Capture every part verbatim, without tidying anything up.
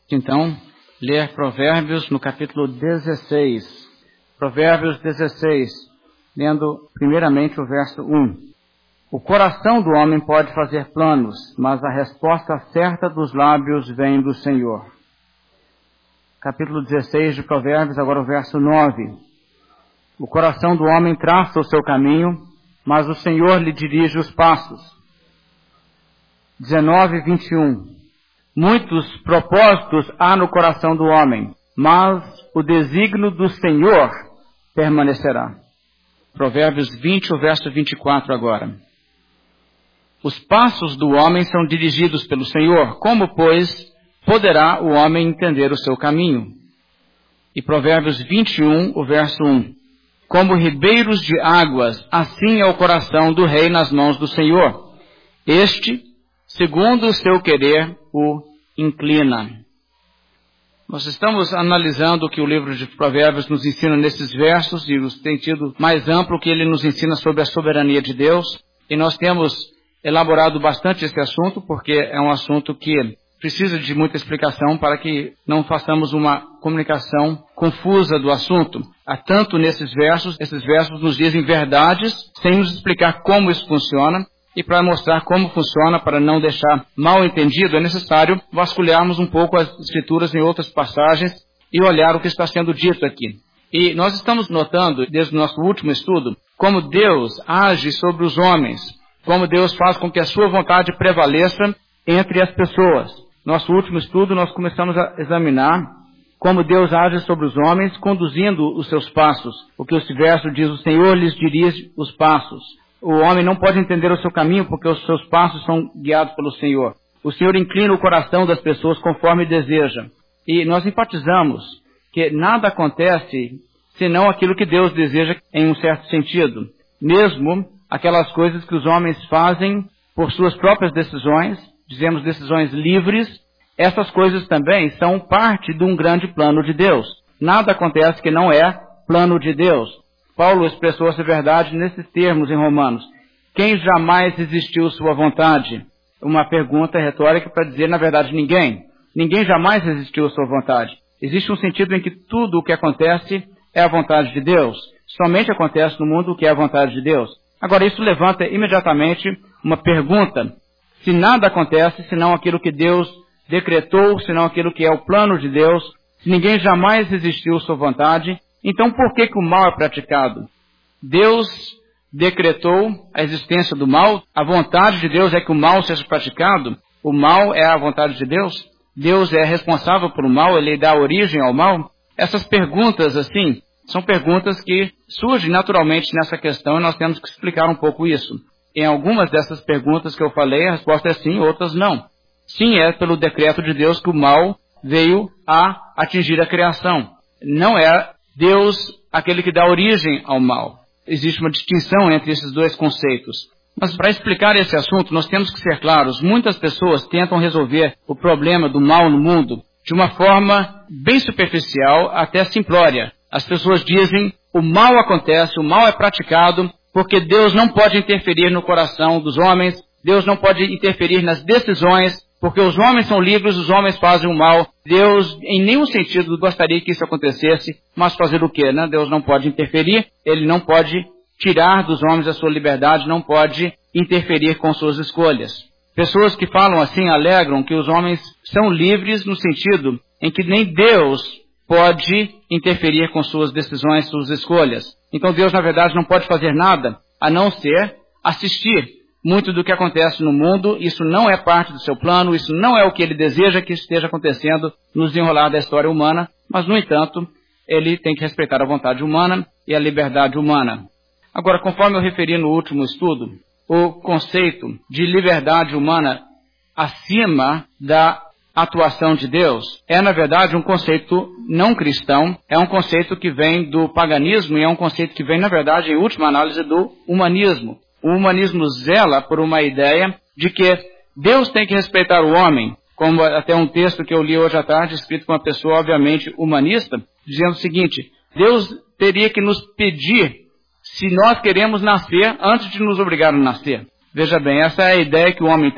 Então, ler Provérbios no capítulo dezesseis. Provérbios dezesseis, lendo primeiramente o verso um. O coração do homem pode fazer planos, mas a resposta certa dos lábios vem do Senhor. Capítulo dezesseis de Provérbios, agora o verso nove. O coração do homem traça o seu caminho, mas o Senhor lhe dirige os passos. dezenove, vinte e um. Muitos propósitos há no coração do homem, mas o desígnio do Senhor permanecerá. Provérbios vinte, o verso vinte e quatro agora. Os passos do homem são dirigidos pelo Senhor, como, pois, poderá o homem entender o seu caminho? E Provérbios vinte e um, o verso um. Como ribeiros de águas, assim é o coração do rei nas mãos do Senhor. Este, segundo o seu querer, o inclina. Nós estamos analisando o que o livro de Provérbios nos ensina nesses versos, e o sentido mais amplo que ele nos ensina sobre a soberania de Deus. E nós temos elaborado bastante esse assunto, porque é um assunto que precisa de muita explicação para que não façamos uma comunicação confusa do assunto. Há tanto nesses versos, esses versos nos dizem verdades, sem nos explicar como isso funciona. E para mostrar como funciona, para não deixar mal entendido, é necessário vasculharmos um pouco as escrituras em outras passagens e olhar o que está sendo dito aqui. E nós estamos notando, desde o nosso último estudo, como Deus age sobre os homens, como Deus faz com que a sua vontade prevaleça entre as pessoas. Nosso último estudo, nós começamos a examinar como Deus age sobre os homens, conduzindo os seus passos. O que esse verso diz, o Senhor lhes dirige os passos. O homem não pode entender o seu caminho porque os seus passos são guiados pelo Senhor. O Senhor inclina o coração das pessoas conforme deseja. E nós enfatizamos que nada acontece senão aquilo que Deus deseja em um certo sentido. Mesmo aquelas coisas que os homens fazem por suas próprias decisões, dizemos decisões livres, essas coisas também são parte de um grande plano de Deus. Nada acontece que não é plano de Deus. Paulo expressou essa verdade nesses termos em Romanos. Quem jamais resistiu sua vontade? Uma pergunta retórica para dizer, na verdade, ninguém. Ninguém jamais resistiu sua vontade. Existe um sentido em que tudo o que acontece é a vontade de Deus. Somente acontece no mundo o que é a vontade de Deus. Agora, isso levanta imediatamente uma pergunta. Se nada acontece, senão aquilo que Deus decretou, senão aquilo que é o plano de Deus, se ninguém jamais resistiu sua vontade, então, por que que o mal é praticado? Deus decretou a existência do mal. A vontade de Deus é que o mal seja praticado. O mal é a vontade de Deus. Deus é responsável pelo mal, ele dá origem ao mal. Essas perguntas, assim, são perguntas que surgem naturalmente nessa questão e nós temos que explicar um pouco isso. Em algumas dessas perguntas que eu falei, a resposta é sim, outras não. Sim, é pelo decreto de Deus que o mal veio a atingir a criação. Não é Deus, aquele que dá origem ao mal. Existe uma distinção entre esses dois conceitos. Mas para explicar esse assunto, nós temos que ser claros. Muitas pessoas tentam resolver o problema do mal no mundo de uma forma bem superficial, até simplória. As pessoas dizem, o mal acontece, o mal é praticado, porque Deus não pode interferir no coração dos homens, Deus não pode interferir nas decisões, porque os homens são livres, os homens fazem o mal. Deus, em nenhum sentido, gostaria que isso acontecesse, mas fazer o quê, né? Deus não pode interferir, ele não pode tirar dos homens a sua liberdade, não pode interferir com suas escolhas. Pessoas que falam assim alegram que os homens são livres no sentido em que nem Deus pode interferir com suas decisões, suas escolhas. Então Deus, na verdade, não pode fazer nada a não ser assistir. Muito do que acontece no mundo, isso não é parte do seu plano, isso não é o que ele deseja que esteja acontecendo no desenrolar da história humana, mas, no entanto, ele tem que respeitar a vontade humana e a liberdade humana. Agora, conforme eu referi no último estudo, o conceito de liberdade humana acima da atuação de Deus é, na verdade, um conceito não cristão, é um conceito que vem do paganismo e é um conceito que vem, na verdade, em última análise, do humanismo. O humanismo zela por uma ideia de que Deus tem que respeitar o homem, como até um texto que eu li hoje à tarde, escrito por uma pessoa obviamente humanista, dizendo o seguinte, Deus teria que nos pedir se nós queremos nascer antes de nos obrigar a nascer. Veja bem, essa é a ideia que o homem tem.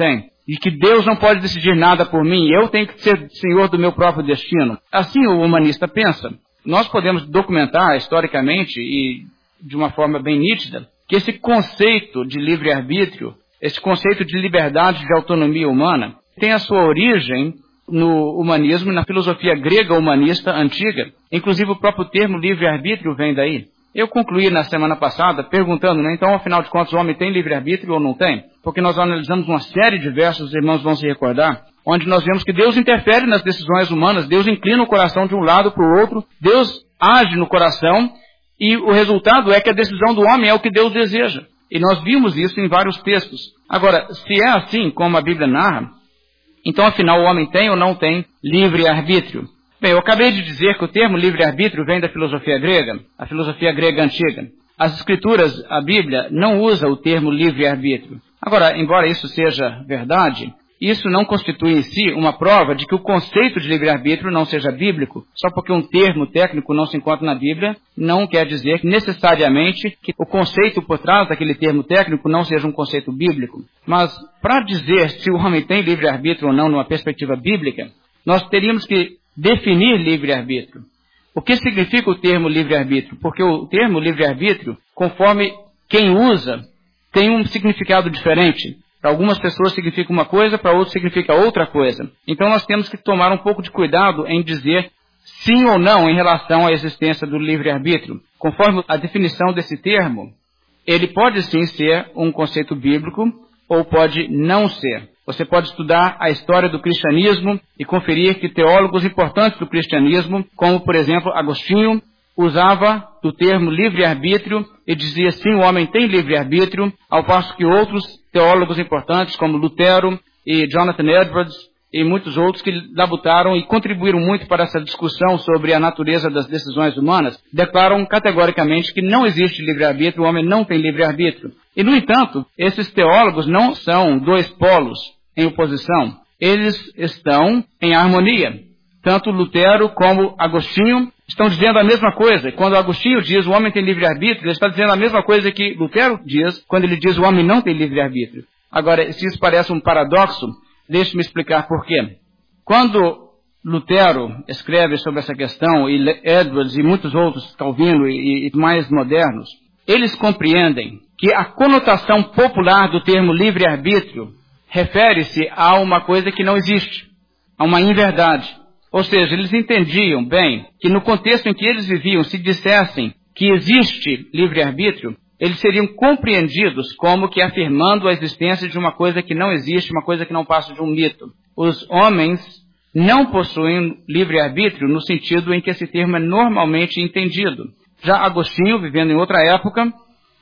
de que Deus não pode decidir nada por mim, eu tenho que ser senhor do meu próprio destino. Assim o humanista pensa. Nós podemos documentar historicamente e de uma forma bem nítida que esse conceito de livre-arbítrio, esse conceito de liberdade, de autonomia humana, tem a sua origem no humanismo, na filosofia grega humanista antiga. Inclusive o próprio termo livre-arbítrio vem daí. Eu concluí na semana passada perguntando, né, então, afinal de contas, o homem tem livre-arbítrio ou não tem? Porque nós analisamos uma série de versos, os irmãos vão se recordar, onde nós vemos que Deus interfere nas decisões humanas, Deus inclina o coração de um lado para o outro, Deus age no coração, e o resultado é que a decisão do homem é o que Deus deseja. E nós vimos isso em vários textos. Agora, se é assim como a Bíblia narra, então, afinal, o homem tem ou não tem livre-arbítrio? Bem, eu acabei de dizer que o termo livre-arbítrio vem da filosofia grega, a filosofia grega antiga. As escrituras, a Bíblia, não usa o termo livre-arbítrio. Agora, embora isso seja verdade, isso não constitui em si uma prova de que o conceito de livre-arbítrio não seja bíblico. Só porque um termo técnico não se encontra na Bíblia, não quer dizer necessariamente que o conceito por trás daquele termo técnico não seja um conceito bíblico. Mas, para dizer se o homem tem livre-arbítrio ou não numa perspectiva bíblica, nós teríamos que definir livre-arbítrio. O que significa o termo livre-arbítrio? Porque o termo livre-arbítrio, conforme quem usa, tem um significado diferente. Para algumas pessoas significa uma coisa, para outros significa outra coisa. Então nós temos que tomar um pouco de cuidado em dizer sim ou não em relação à existência do livre-arbítrio. Conforme a definição desse termo, ele pode sim ser um conceito bíblico ou pode não ser. Você pode estudar a história do cristianismo e conferir que teólogos importantes do cristianismo, como por exemplo Agostinho, usava do termo livre-arbítrio e dizia sim, o homem tem livre-arbítrio, ao passo que outros teólogos importantes como Lutero e Jonathan Edwards e muitos outros que labutaram e contribuíram muito para essa discussão sobre a natureza das decisões humanas, declaram categoricamente que não existe livre-arbítrio, o homem não tem livre-arbítrio. E, no entanto, esses teólogos não são dois polos em oposição, eles estão em harmonia. Tanto Lutero como Agostinho estão dizendo a mesma coisa. Quando Agostinho diz o homem tem livre-arbítrio, ele está dizendo a mesma coisa que Lutero diz quando ele diz o homem não tem livre-arbítrio. Agora, se isso parece um paradoxo, deixe-me explicar por quê. Quando Lutero escreve sobre essa questão, e Edwards e muitos outros, Calvino e, e mais modernos, eles compreendem que a conotação popular do termo livre-arbítrio refere-se a uma coisa que não existe, a uma inverdade. Ou seja, eles entendiam bem que no contexto em que eles viviam, se dissessem que existe livre-arbítrio, eles seriam compreendidos como que afirmando a existência de uma coisa que não existe, uma coisa que não passa de um mito. Os homens não possuem livre-arbítrio no sentido em que esse termo é normalmente entendido. Já Agostinho, vivendo em outra época,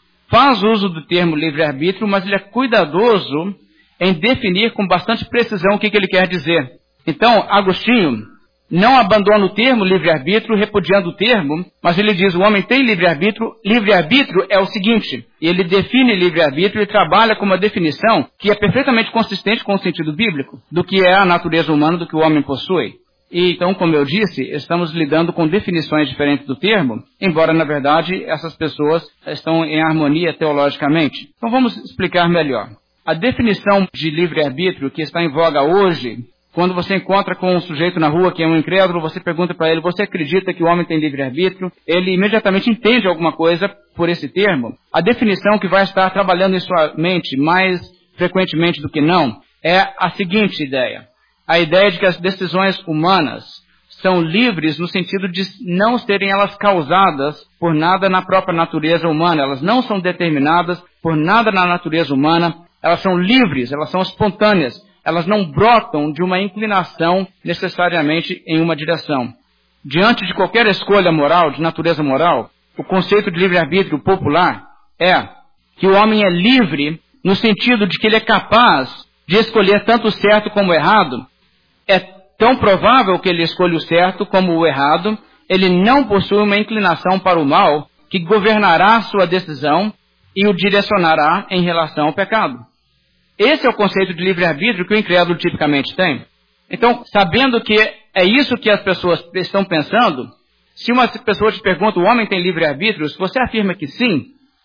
faz uso do termo livre-arbítrio, mas ele é cuidadoso em definir com bastante precisão o que, que ele quer dizer. Então, Agostinho não abandona o termo livre-arbítrio, repudiando o termo, mas ele diz o homem tem livre-arbítrio. Livre-arbítrio é o seguinte, ele define livre-arbítrio e trabalha com uma definição que é perfeitamente consistente com o sentido bíblico do que é a natureza humana, do que o homem possui. E então, como eu disse, estamos lidando com definições diferentes do termo, embora, na verdade, essas pessoas estão em harmonia teologicamente. Então, vamos explicar melhor. A definição de livre-arbítrio que está em voga hoje, quando você encontra com um sujeito na rua que é um incrédulo, você pergunta para ele, você acredita que o homem tem livre-arbítrio? Ele imediatamente entende alguma coisa por esse termo. A definição que vai estar trabalhando em sua mente mais frequentemente do que não é a seguinte ideia. A ideia de que as decisões humanas são livres no sentido de não serem elas causadas por nada na própria natureza humana. Elas não são determinadas por nada na natureza humana. Elas são livres, elas são espontâneas. Elas não brotam de uma inclinação necessariamente em uma direção. Diante de qualquer escolha moral, de natureza moral, o conceito de livre-arbítrio popular é que o homem é livre no sentido de que ele é capaz de escolher tanto o certo como o errado. É tão provável que ele escolha o certo como o errado. Ele não possui uma inclinação para o mal que governará sua decisão e o direcionará em relação ao pecado. Esse é o conceito de livre-arbítrio que o incrédulo tipicamente tem. Então, sabendo que é isso que as pessoas estão pensando, se uma pessoa te pergunta, o homem tem livre-arbítrio, se você afirma que sim,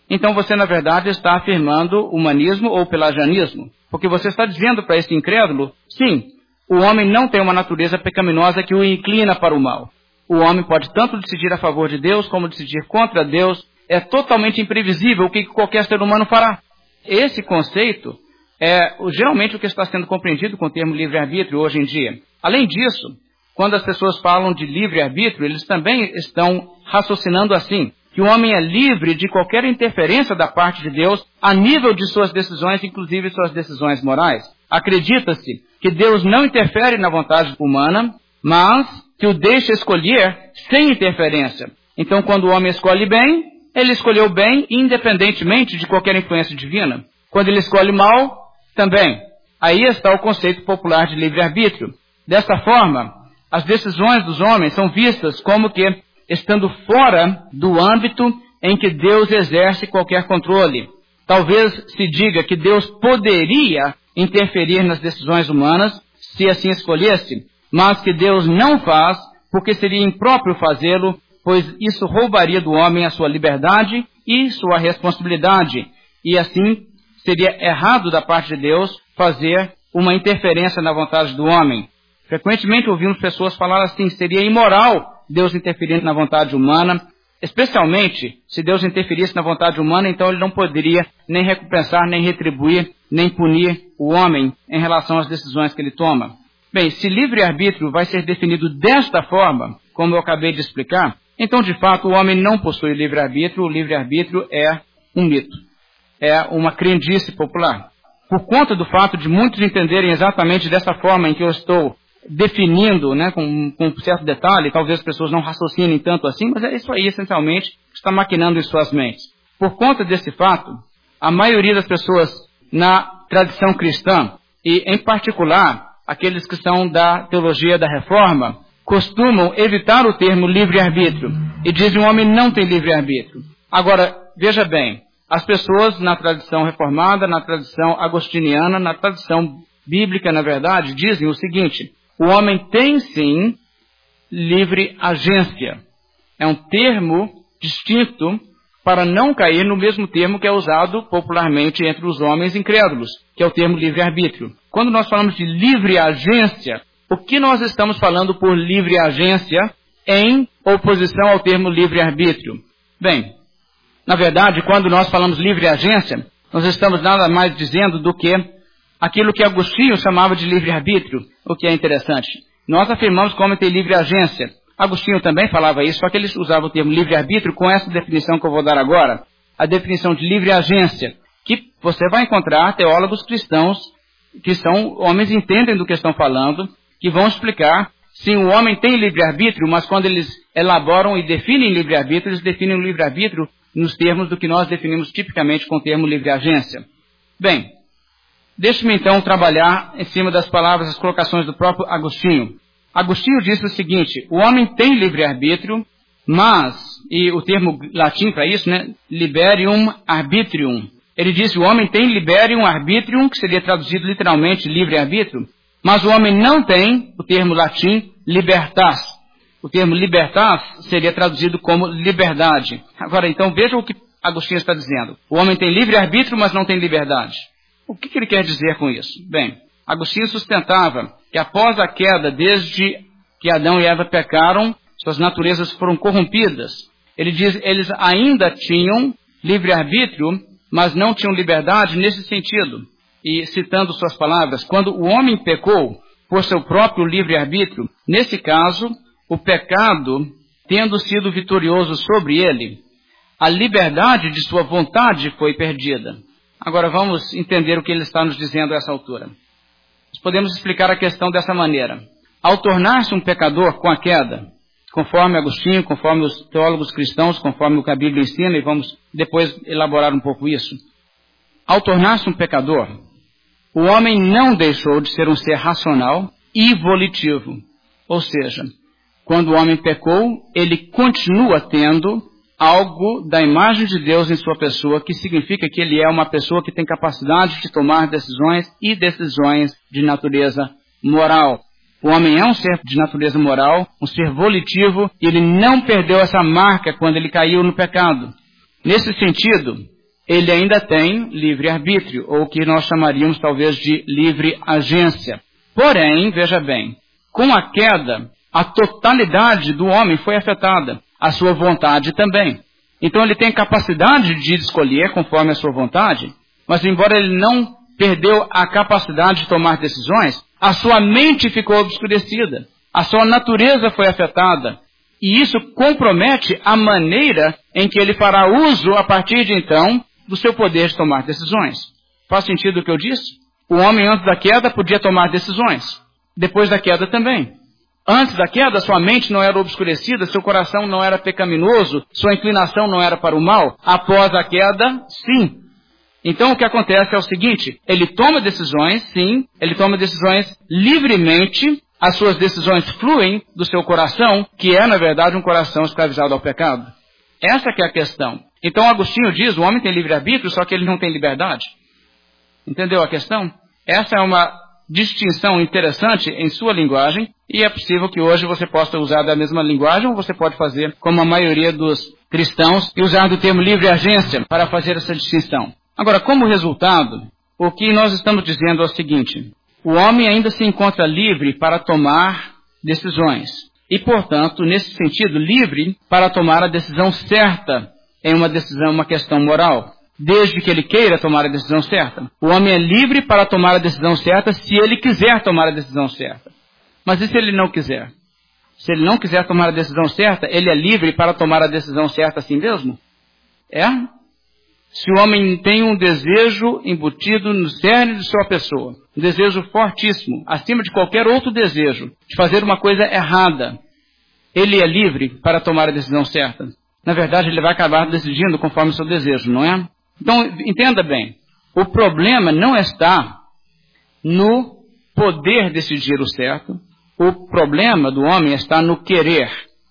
então você, na verdade, está afirmando humanismo ou pelagianismo. Porque você está dizendo para esse incrédulo, sim, o homem não tem uma natureza pecaminosa que o inclina para o mal. O homem pode tanto decidir a favor de Deus como decidir contra Deus. É totalmente imprevisível o que qualquer ser humano fará. Esse conceito é geralmente o que está sendo compreendido com o termo livre-arbítrio hoje em dia. Além disso, quando as pessoas falam de livre-arbítrio, eles também estão raciocinando assim, que o homem é livre de qualquer interferência da parte de Deus a nível de suas decisões, inclusive suas decisões morais. Acredita-se que Deus não interfere na vontade humana, mas que o deixa escolher sem interferência. Então, quando o homem escolhe bem, ele escolheu bem independentemente de qualquer influência divina. Quando ele escolhe mal, também. Aí está o conceito popular de livre-arbítrio. Dessa forma, as decisões dos homens são vistas como que estando fora do âmbito em que Deus exerce qualquer controle. Talvez se diga que Deus poderia interferir nas decisões humanas, se assim escolhesse, mas que Deus não faz, porque seria impróprio fazê-lo, pois isso roubaria do homem a sua liberdade e sua responsabilidade, e assim seria errado da parte de Deus fazer uma interferência na vontade do homem. Frequentemente ouvimos pessoas falar assim, seria imoral Deus interferir na vontade humana, especialmente se Deus interferisse na vontade humana, então ele não poderia nem recompensar, nem retribuir, nem punir o homem em relação às decisões que ele toma. Bem, se livre-arbítrio vai ser definido desta forma, como eu acabei de explicar, então de fato o homem não possui livre-arbítrio, o livre-arbítrio é um mito, é uma crendice popular. Por conta do fato de muitos entenderem exatamente dessa forma em que eu estou definindo, né, com, com um certo detalhe, talvez as pessoas não raciocinem tanto assim, mas é isso aí, essencialmente, que está maquinando em suas mentes. Por conta desse fato, a maioria das pessoas na tradição cristã, e em particular, aqueles que são da teologia da reforma, costumam evitar o termo livre-arbítrio, e dizem que o homem não tem livre-arbítrio. Agora, veja bem, as pessoas na tradição reformada, na tradição agostiniana, na tradição bíblica, na verdade, dizem o seguinte: o homem tem sim livre agência. É um termo distinto para não cair no mesmo termo que é usado popularmente entre os homens incrédulos, que é o termo livre-arbítrio. Quando nós falamos de livre agência, o que nós estamos falando por livre agência em oposição ao termo livre-arbítrio? Bem, na verdade, quando nós falamos livre agência, nós estamos nada mais dizendo do que aquilo que Agostinho chamava de livre-arbítrio, o que é interessante. Nós afirmamos que o homem tem livre agência. Agostinho também falava isso, só que ele usava o termo livre-arbítrio com essa definição que eu vou dar agora. A definição de livre agência, que você vai encontrar teólogos cristãos, que são homens que entendem do que estão falando, que vão explicar, sim, o homem tem livre-arbítrio, mas quando eles elaboram e definem livre-arbítrio, eles definem o livre-arbítrio nos termos do que nós definimos tipicamente com o termo livre agência. Bem, deixe-me então trabalhar em cima das palavras, as colocações do próprio Agostinho. Agostinho disse o seguinte: o homem tem livre-arbítrio, mas, e o termo latim para isso, né, liberium arbitrium. Ele disse: o homem tem liberium arbitrium, que seria traduzido literalmente livre-arbítrio, mas o homem não tem o termo latim libertas. O termo libertas seria traduzido como liberdade. Agora, então, veja o que Agostinho está dizendo. O homem tem livre-arbítrio, mas não tem liberdade. O que, que ele quer dizer com isso? Bem, Agostinho sustentava que após a queda, desde que Adão e Eva pecaram, suas naturezas foram corrompidas. Ele diz, eles ainda tinham livre-arbítrio, mas não tinham liberdade nesse sentido. E citando suas palavras, quando o homem pecou por seu próprio livre-arbítrio, nesse caso, o pecado, tendo sido vitorioso sobre ele, a liberdade de sua vontade foi perdida. Agora vamos entender o que ele está nos dizendo a essa altura. Nós podemos explicar a questão dessa maneira. Ao tornar-se um pecador com a queda, conforme Agostinho, conforme os teólogos cristãos, conforme o que a Bíblia ensina, e vamos depois elaborar um pouco isso. Ao tornar-se um pecador, o homem não deixou de ser um ser racional e volitivo. Ou seja, quando o homem pecou, ele continua tendo algo da imagem de Deus em sua pessoa, que significa que ele é uma pessoa que tem capacidade de tomar decisões e decisões de natureza moral. O homem é um ser de natureza moral, um ser volitivo, e ele não perdeu essa marca quando ele caiu no pecado. Nesse sentido, ele ainda tem livre-arbítrio, ou o que nós chamaríamos talvez de livre agência. Porém, veja bem, com a queda, a totalidade do homem foi afetada, a sua vontade também. Então ele tem capacidade de escolher conforme a sua vontade, mas embora ele não perdeu a capacidade de tomar decisões, a sua mente ficou obscurecida, a sua natureza foi afetada, e isso compromete a maneira em que ele fará uso, a partir de então, do seu poder de tomar decisões. Faz sentido o que eu disse? O homem antes da queda podia tomar decisões, depois da queda também. Antes da queda, sua mente não era obscurecida, seu coração não era pecaminoso, sua inclinação não era para o mal. Após a queda, sim. Então o que acontece é o seguinte, ele toma decisões, sim, ele toma decisões livremente, as suas decisões fluem do seu coração, que é na verdade um coração escravizado ao pecado. Essa que é a questão. Então Agostinho diz, o homem tem livre-arbítrio, só que ele não tem liberdade. Entendeu a questão? Essa é uma distinção interessante em sua linguagem, e é possível que hoje você possa usar da mesma linguagem, ou você pode fazer como a maioria dos cristãos, e usar do termo livre-agência para fazer essa distinção. Agora, como resultado, o que nós estamos dizendo é o seguinte, o homem ainda se encontra livre para tomar decisões, e portanto, nesse sentido, livre para tomar a decisão certa em uma decisão, uma questão moral. Desde que ele queira tomar a decisão certa. O homem é livre para tomar a decisão certa se ele quiser tomar a decisão certa. Mas e se ele não quiser? Se ele não quiser tomar a decisão certa, ele é livre para tomar a decisão certa assim mesmo? É? Se o homem tem um desejo embutido no cerne de sua pessoa, um desejo fortíssimo, acima de qualquer outro desejo, de fazer uma coisa errada, ele é livre para tomar a decisão certa. Na verdade, ele vai acabar decidindo conforme o seu desejo, não é? Então, entenda bem, o problema não está no poder decidir o certo, o problema do homem está no querer.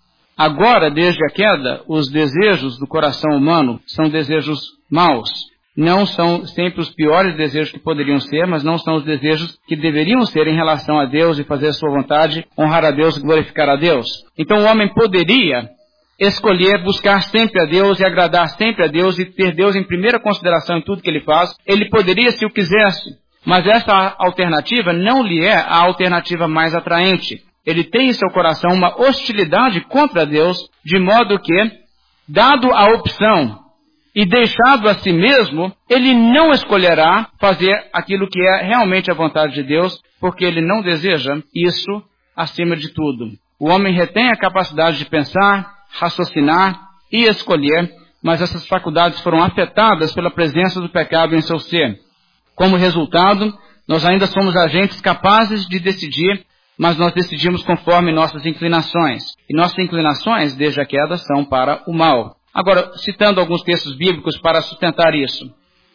Agora, desde a queda, os desejos do coração humano são desejos maus. Não são sempre os piores desejos que poderiam ser, mas não são os desejos que deveriam ser em relação a Deus e fazer a sua vontade, honrar a Deus e glorificar a Deus. Então, o homem poderia escolher buscar sempre a Deus e agradar sempre a Deus e ter Deus em primeira consideração em tudo que ele faz. Ele poderia se o quisesse, mas essa alternativa não lhe é a alternativa mais atraente. Ele tem em seu coração uma hostilidade contra Deus, de modo que, dado a opção e deixado a si mesmo, ele não escolherá fazer aquilo que é realmente a vontade de Deus, porque ele não deseja isso acima de tudo. O homem retém a capacidade de pensar, raciocinar e escolher, mas essas faculdades foram afetadas pela presença do pecado em seu ser. Como resultado, nós ainda somos agentes capazes de decidir, mas nós decidimos conforme nossas inclinações. E nossas inclinações, desde a queda, são para o mal. Agora, citando alguns textos bíblicos para sustentar isso.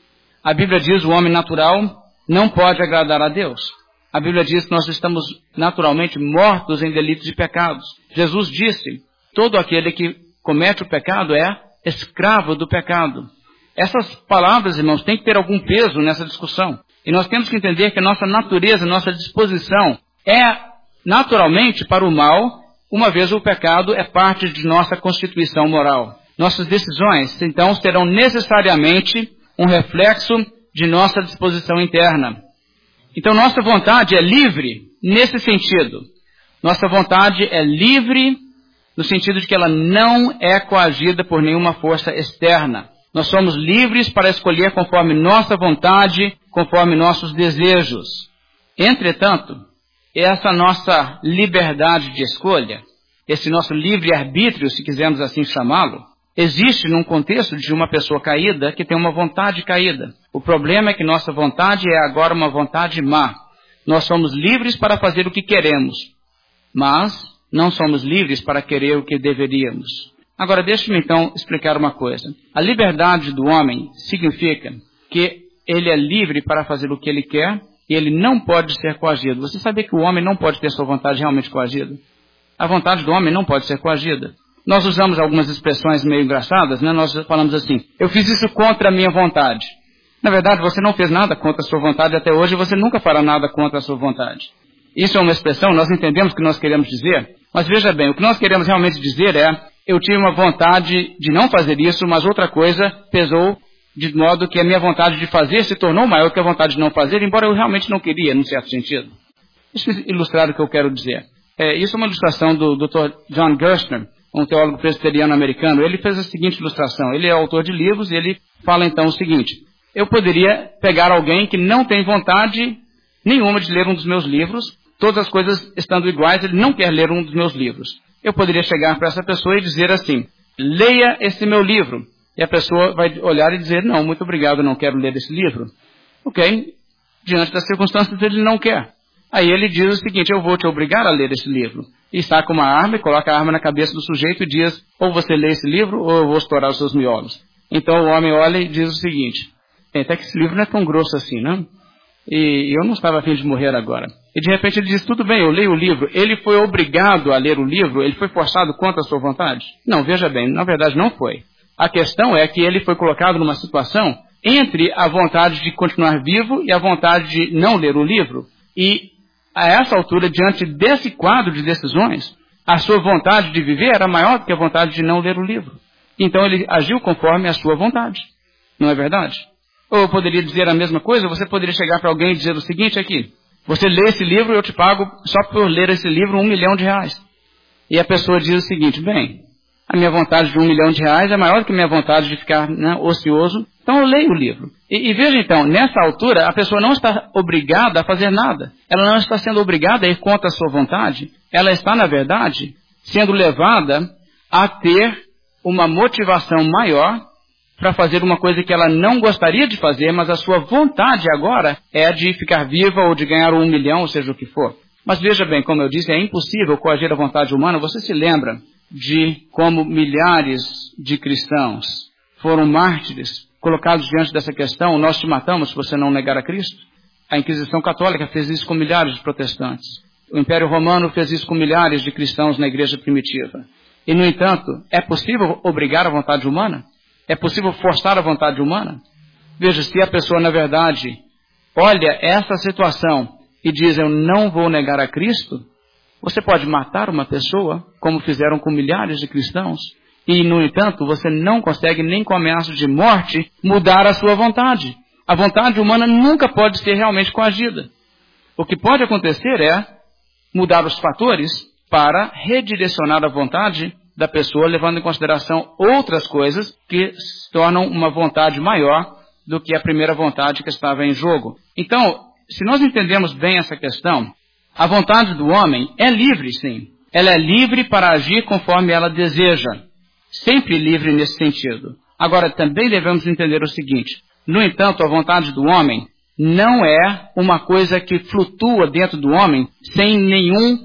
A Bíblia diz que o homem natural não pode agradar a Deus. A Bíblia diz que nós estamos naturalmente mortos em delitos e pecados. Jesus disse, todo aquele que comete o pecado é escravo do pecado. Essas palavras, irmãos, têm que ter algum peso nessa discussão. E nós temos que entender que a nossa natureza, nossa disposição é naturalmente para o mal, uma vez o pecado é parte de nossa constituição moral. Nossas decisões, então, serão necessariamente um reflexo de nossa disposição interna. Então, nossa vontade é livre nesse sentido. Nossa vontade é livre no sentido de que ela não é coagida por nenhuma força externa. Nós somos livres para escolher conforme nossa vontade, conforme nossos desejos. Entretanto, essa nossa liberdade de escolha, esse nosso livre-arbítrio, se quisermos assim chamá-lo, existe num contexto de uma pessoa caída que tem uma vontade caída. O problema é que nossa vontade é agora uma vontade má. Nós somos livres para fazer o que queremos, mas não somos livres para querer o que deveríamos. Agora, deixe-me então explicar uma coisa. A liberdade do homem significa que ele é livre para fazer o que ele quer e ele não pode ser coagido. Você sabia que o homem não pode ter sua vontade realmente coagida? A vontade do homem não pode ser coagida. Nós usamos algumas expressões meio engraçadas, né? Nós falamos assim, eu fiz isso contra a minha vontade. Na verdade, você não fez nada contra a sua vontade até hoje e você nunca fará nada contra a sua vontade. Isso é uma expressão, nós entendemos o que nós queremos dizer, mas veja bem, o que nós queremos realmente dizer é, eu tive uma vontade de não fazer isso, mas outra coisa pesou de modo que a minha vontade de fazer se tornou maior que a vontade de não fazer, embora eu realmente não queria, num certo sentido. Deixa eu ilustrar o que eu quero dizer. É, isso é uma ilustração do doutor John Gerstner, um teólogo presbiteriano americano. Ele fez a seguinte ilustração. Ele é autor de livros e ele fala então o seguinte: eu poderia pegar alguém que não tem vontade nenhuma de ler um dos meus livros, todas as coisas estando iguais, ele não quer ler um dos meus livros. Eu poderia chegar para essa pessoa e dizer assim: leia esse meu livro. E a pessoa vai olhar e dizer: não, muito obrigado, não quero ler esse livro. Ok? Diante das circunstâncias, ele não quer. Aí ele diz o seguinte: eu vou te obrigar a ler esse livro. E saca uma arma e coloca a arma na cabeça do sujeito e diz: ou você lê esse livro ou eu vou estourar os seus miolos. Então o homem olha e diz o seguinte: até que esse livro não é tão grosso assim, não? E eu não estava a fim de morrer agora. E de repente ele diz: tudo bem, eu leio o livro. Ele foi obrigado a ler o livro? Ele foi forçado contra a sua vontade? Não, veja bem, na verdade não foi. A questão é que ele foi colocado numa situação entre a vontade de continuar vivo e a vontade de não ler o livro. E a essa altura, diante desse quadro de decisões, a sua vontade de viver era maior do que a vontade de não ler o livro. Então ele agiu conforme a sua vontade. Não é verdade? Ou eu poderia dizer a mesma coisa, você poderia chegar para alguém e dizer o seguinte aqui: você lê esse livro e eu te pago só por ler esse livro um milhão de reais. E a pessoa diz o seguinte: bem, a minha vontade de um milhão de reais é maior do que a minha vontade de ficar, né, ocioso, então eu leio o livro. E, e veja então, nessa altura, a pessoa não está obrigada a fazer nada. Ela não está sendo obrigada a ir contra a sua vontade. Ela está, na verdade, sendo levada a ter uma motivação maior para fazer uma coisa que ela não gostaria de fazer, mas a sua vontade agora é de ficar viva ou de ganhar um milhão, ou seja o que for. Mas veja bem, como eu disse, é impossível coagir a vontade humana. Você se lembra de como milhares de cristãos foram mártires, colocados diante dessa questão: nós te matamos se você não negar a Cristo? A Inquisição Católica fez isso com milhares de protestantes. O Império Romano fez isso com milhares de cristãos na igreja primitiva. E, no entanto, é possível obrigar a vontade humana? É possível forçar a vontade humana? Veja, se a pessoa, na verdade, olha essa situação e diz: eu não vou negar a Cristo, você pode matar uma pessoa, como fizeram com milhares de cristãos, e, no entanto, você não consegue nem com ameaça de morte mudar a sua vontade. A vontade humana nunca pode ser realmente coagida. O que pode acontecer é mudar os fatores para redirecionar a vontade da pessoa, levando em consideração outras coisas que se tornam uma vontade maior do que a primeira vontade que estava em jogo. Então, se nós entendemos bem essa questão, a vontade do homem é livre, sim. Ela é livre para agir conforme ela deseja. Sempre livre nesse sentido. Agora, também devemos entender o seguinte: no entanto, a vontade do homem não é uma coisa que flutua dentro do homem sem nenhum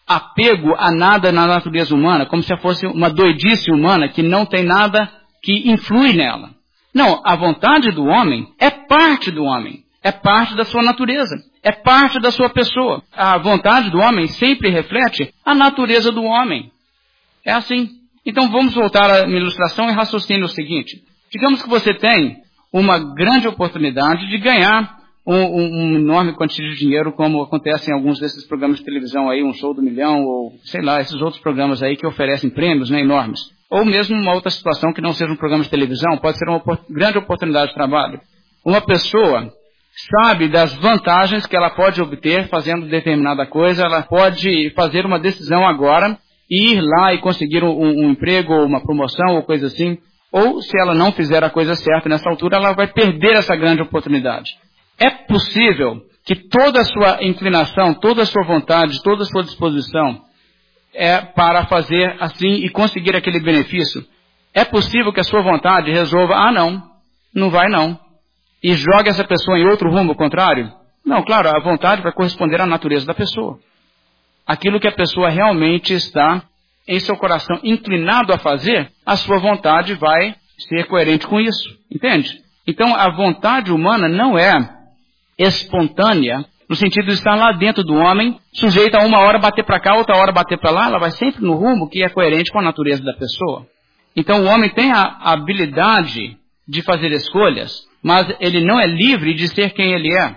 apego a nada na natureza humana, como se fosse uma doidice humana que não tem nada que influi nela. Não, a vontade do homem é parte do homem, é parte da sua natureza, é parte da sua pessoa. A vontade do homem sempre reflete a natureza do homem. É assim. Então vamos voltar à minha ilustração e raciocínio o seguinte: digamos que você tem uma grande oportunidade de ganhar um, um, um enorme quantia de dinheiro, como acontece em alguns desses programas de televisão aí, um show do milhão, ou sei lá, esses outros programas aí que oferecem prêmios, né, enormes. Ou mesmo uma outra situação que não seja um programa de televisão, pode ser uma grande oportunidade de trabalho. Uma pessoa sabe das vantagens que ela pode obter fazendo determinada coisa, ela pode fazer uma decisão agora e ir lá e conseguir um, um emprego, ou uma promoção, ou coisa assim. Ou, se ela não fizer a coisa certa nessa altura, ela vai perder essa grande oportunidade. É possível que toda a sua inclinação, toda a sua vontade, toda a sua disposição é para fazer assim e conseguir aquele benefício. É possível que a sua vontade resolva: ah, não, não vai não, e jogue essa pessoa em outro rumo contrário? Não, claro, a vontade vai corresponder à natureza da pessoa. Aquilo que a pessoa realmente está em seu coração inclinado a fazer, a sua vontade vai ser coerente com isso. Entende? Então, a vontade humana não é espontânea, no sentido de estar lá dentro do homem, sujeita a uma hora bater para cá, outra hora bater para lá. Ela vai sempre no rumo que é coerente com a natureza da pessoa. Então, o homem tem a habilidade de fazer escolhas, mas ele não é livre de ser quem ele é.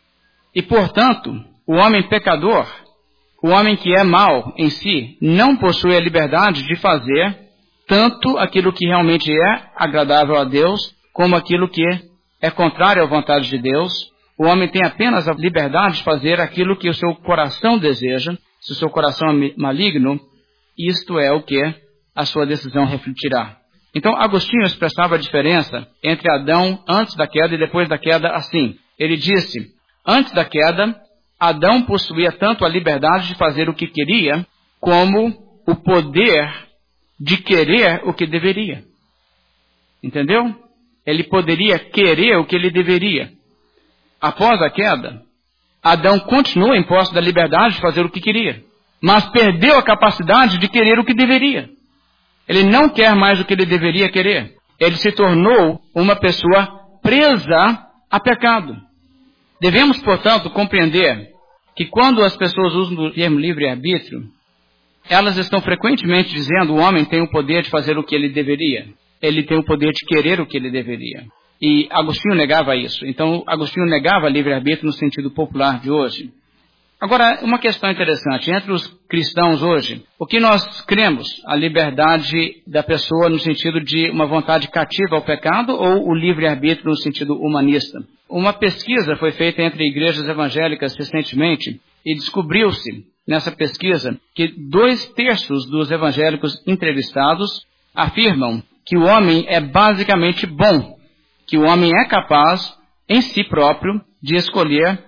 E, portanto, o homem pecador, o homem que é mau em si, não possui a liberdade de fazer tanto aquilo que realmente é agradável a Deus, como aquilo que é contrário à vontade de Deus. O homem tem apenas a liberdade de fazer aquilo que o seu coração deseja. Se o seu coração é maligno, isto é o que a sua decisão refletirá. Então, Agostinho expressava a diferença entre Adão antes da queda e depois da queda assim. Ele disse, antes da queda, Adão possuía tanto a liberdade de fazer o que queria, como o poder de querer o que deveria. Entendeu? Ele poderia querer o que ele deveria. Após a queda, Adão continua em posse da liberdade de fazer o que queria, mas perdeu a capacidade de querer o que deveria. Ele não quer mais o que ele deveria querer. Ele se tornou uma pessoa presa a pecado. Devemos, portanto, compreender que quando as pessoas usam o termo livre-arbítrio, elas estão frequentemente dizendo que o homem tem o poder de fazer o que ele deveria. Ele tem o poder de querer o que ele deveria. E Agostinho negava isso. Então, Agostinho negava livre-arbítrio no sentido popular de hoje. Agora, uma questão interessante. Entre os cristãos hoje, o que nós cremos? A liberdade da pessoa no sentido de uma vontade cativa ao pecado ou o livre-arbítrio no sentido humanista? Uma pesquisa foi feita entre igrejas evangélicas recentemente e descobriu-se nessa pesquisa que dois terços dos evangélicos entrevistados afirmam que o homem é basicamente bom, que o homem é capaz, em si próprio, de escolher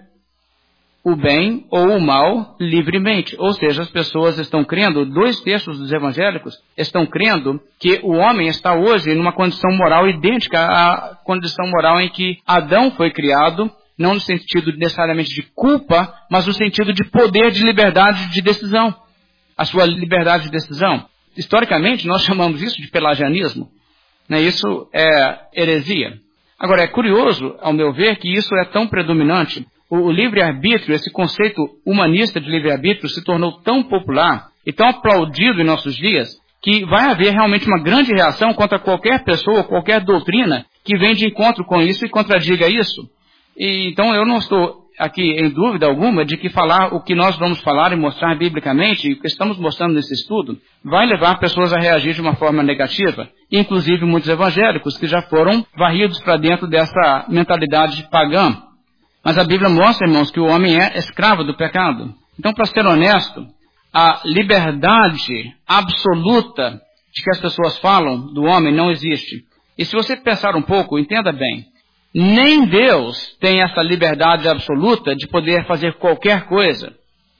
o bem ou o mal livremente. Ou seja, as pessoas estão crendo, dois terços dos evangélicos estão crendo que o homem está hoje numa condição moral idêntica à condição moral em que Adão foi criado, não no sentido necessariamente de culpa, mas no sentido de poder de liberdade de decisão. A sua liberdade de decisão. Historicamente, nós chamamos isso de pelagianismo. Né? Isso é heresia. Agora, é curioso, ao meu ver, que isso é tão predominante. O, o livre-arbítrio, esse conceito humanista de livre-arbítrio, se tornou tão popular e tão aplaudido em nossos dias, que vai haver realmente uma grande reação contra qualquer pessoa, qualquer doutrina que vem de encontro com isso e contradiga isso. E, então, eu não estou aqui em dúvida alguma de que falar o que nós vamos falar e mostrar biblicamente, e o que estamos mostrando nesse estudo, vai levar pessoas a reagir de uma forma negativa, inclusive muitos evangélicos que já foram varridos para dentro dessa mentalidade pagã. Mas a Bíblia mostra, irmãos, que o homem é escravo do pecado. Então, para ser honesto, a liberdade absoluta de que as pessoas falam do homem não existe. E se você pensar um pouco, entenda bem, nem Deus tem essa liberdade absoluta de poder fazer qualquer coisa.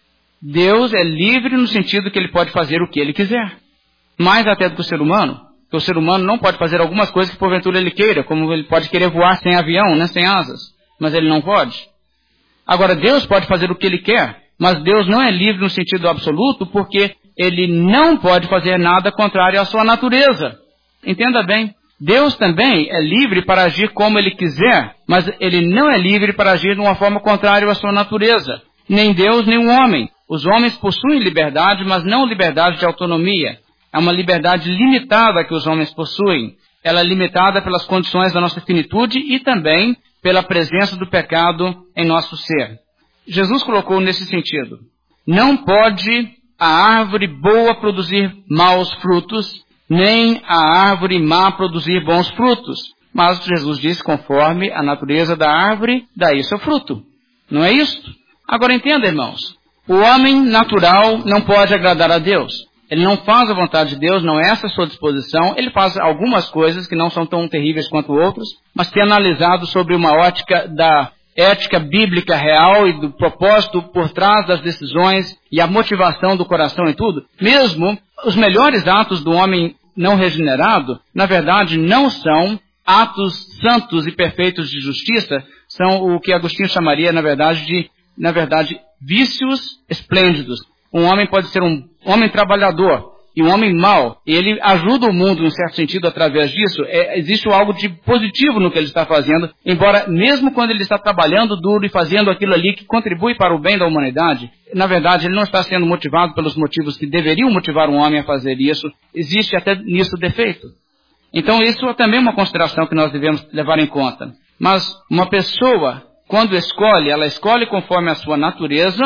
Deus é livre no sentido que ele pode fazer o que ele quiser. Mais até do que o ser humano. Porque o ser humano não pode fazer algumas coisas que porventura ele queira, como ele pode querer voar sem avião, né, sem asas. Mas ele não pode. Agora, Deus pode fazer o que ele quer, mas Deus não é livre no sentido absoluto porque ele não pode fazer nada contrário à sua natureza. Entenda bem. Deus também é livre para agir como ele quiser, mas ele não é livre para agir de uma forma contrária à sua natureza. Nem Deus, nem o homem. Os homens possuem liberdade, mas não liberdade de autonomia. É uma liberdade limitada que os homens possuem. Ela é limitada pelas condições da nossa finitude e também pela presença do pecado em nosso ser. Jesus colocou nesse sentido: não pode a árvore boa produzir maus frutos, nem a árvore má produzir bons frutos. Mas Jesus disse, conforme a natureza da árvore, daí seu fruto. Não é isso? Agora entenda, irmãos. O homem natural não pode agradar a Deus. Ele não faz a vontade de Deus, não é essa a sua disposição. Ele faz algumas coisas que não são tão terríveis quanto outras, mas tem analisado sobre uma ótica da ética bíblica real e do propósito por trás das decisões e a motivação do coração e tudo. Mesmo os melhores atos do homem não regenerado, na verdade, não são atos santos e perfeitos de justiça, são o que Agostinho chamaria, na verdade, de, na verdade, vícios esplêndidos. Um homem pode ser um homem trabalhador e um homem mau, e ele ajuda o mundo, em certo sentido, através disso. É, existe algo de positivo no que ele está fazendo, embora, mesmo quando ele está trabalhando duro e fazendo aquilo ali que contribui para o bem da humanidade, na verdade, ele não está sendo motivado pelos motivos que deveriam motivar um homem a fazer isso. Existe até nisso defeito. Então, isso é também uma consideração que nós devemos levar em conta. Mas uma pessoa, quando escolhe, ela escolhe conforme a sua natureza,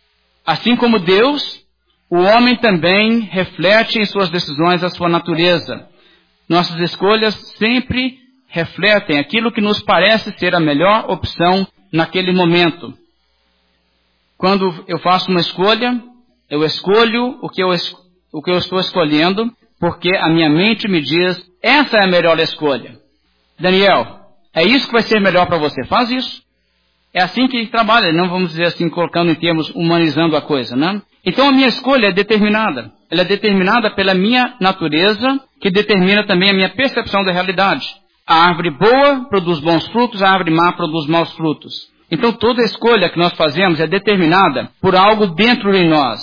assim como Deus, o homem também reflete em suas decisões a sua natureza. Nossas escolhas sempre refletem aquilo que nos parece ser a melhor opção naquele momento. Quando eu faço uma escolha, eu escolho o que eu, o que eu estou escolhendo, porque a minha mente me diz, essa é a melhor escolha. Daniel, é isso que vai ser melhor para você, faz isso. É assim que trabalha, não vamos dizer assim, colocando em termos, humanizando a coisa, né? Então a minha escolha é determinada. Ela é determinada pela minha natureza, que determina também a minha percepção da realidade. A árvore boa produz bons frutos, a árvore má produz maus frutos. Então toda escolha que nós fazemos é determinada por algo dentro de nós.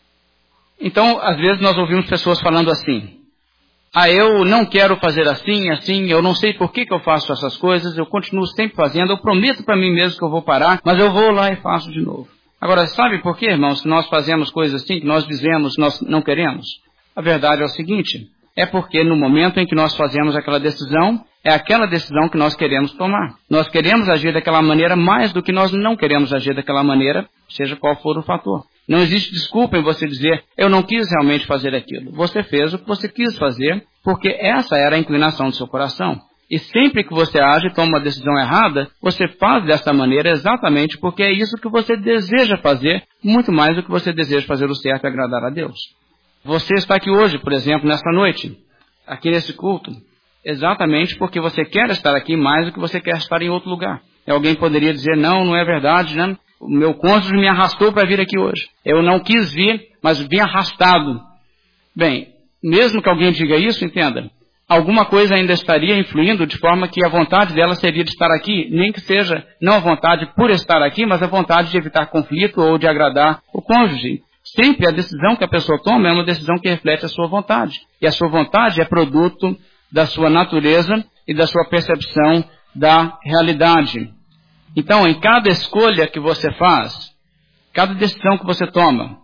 Então, às vezes nós ouvimos pessoas falando assim, ah, eu não quero fazer assim, assim, eu não sei por que, que eu faço essas coisas, eu continuo sempre fazendo, eu prometo para mim mesmo que eu vou parar, mas eu vou lá e faço de novo. Agora, sabe por que, irmãos, que nós fazemos coisas assim, que nós dizemos, nós não queremos? A verdade é o seguinte, é porque no momento em que nós fazemos aquela decisão, é aquela decisão que nós queremos tomar. Nós queremos agir daquela maneira mais do que nós não queremos agir daquela maneira, seja qual for o fator. Não existe desculpa em você dizer, eu não quis realmente fazer aquilo. Você fez o que você quis fazer, porque essa era a inclinação do seu coração. E sempre que você age e toma uma decisão errada, você faz dessa maneira exatamente porque é isso que você deseja fazer, muito mais do que você deseja fazer o certo e agradar a Deus. Você está aqui hoje, por exemplo, nesta noite, aqui nesse culto, exatamente porque você quer estar aqui mais do que você quer estar em outro lugar. E alguém poderia dizer, não, não é verdade, né? O meu cônjuge me arrastou para vir aqui hoje. Eu não quis vir, mas vim arrastado. Bem, mesmo que alguém diga isso, entenda, alguma coisa ainda estaria influindo de forma que a vontade dela seria de estar aqui, nem que seja não a vontade por estar aqui, mas a vontade de evitar conflito ou de agradar o cônjuge. Sempre a decisão que a pessoa toma é uma decisão que reflete a sua vontade. E a sua vontade é produto da sua natureza e da sua percepção da realidade. Então, em cada escolha que você faz, cada decisão que você toma,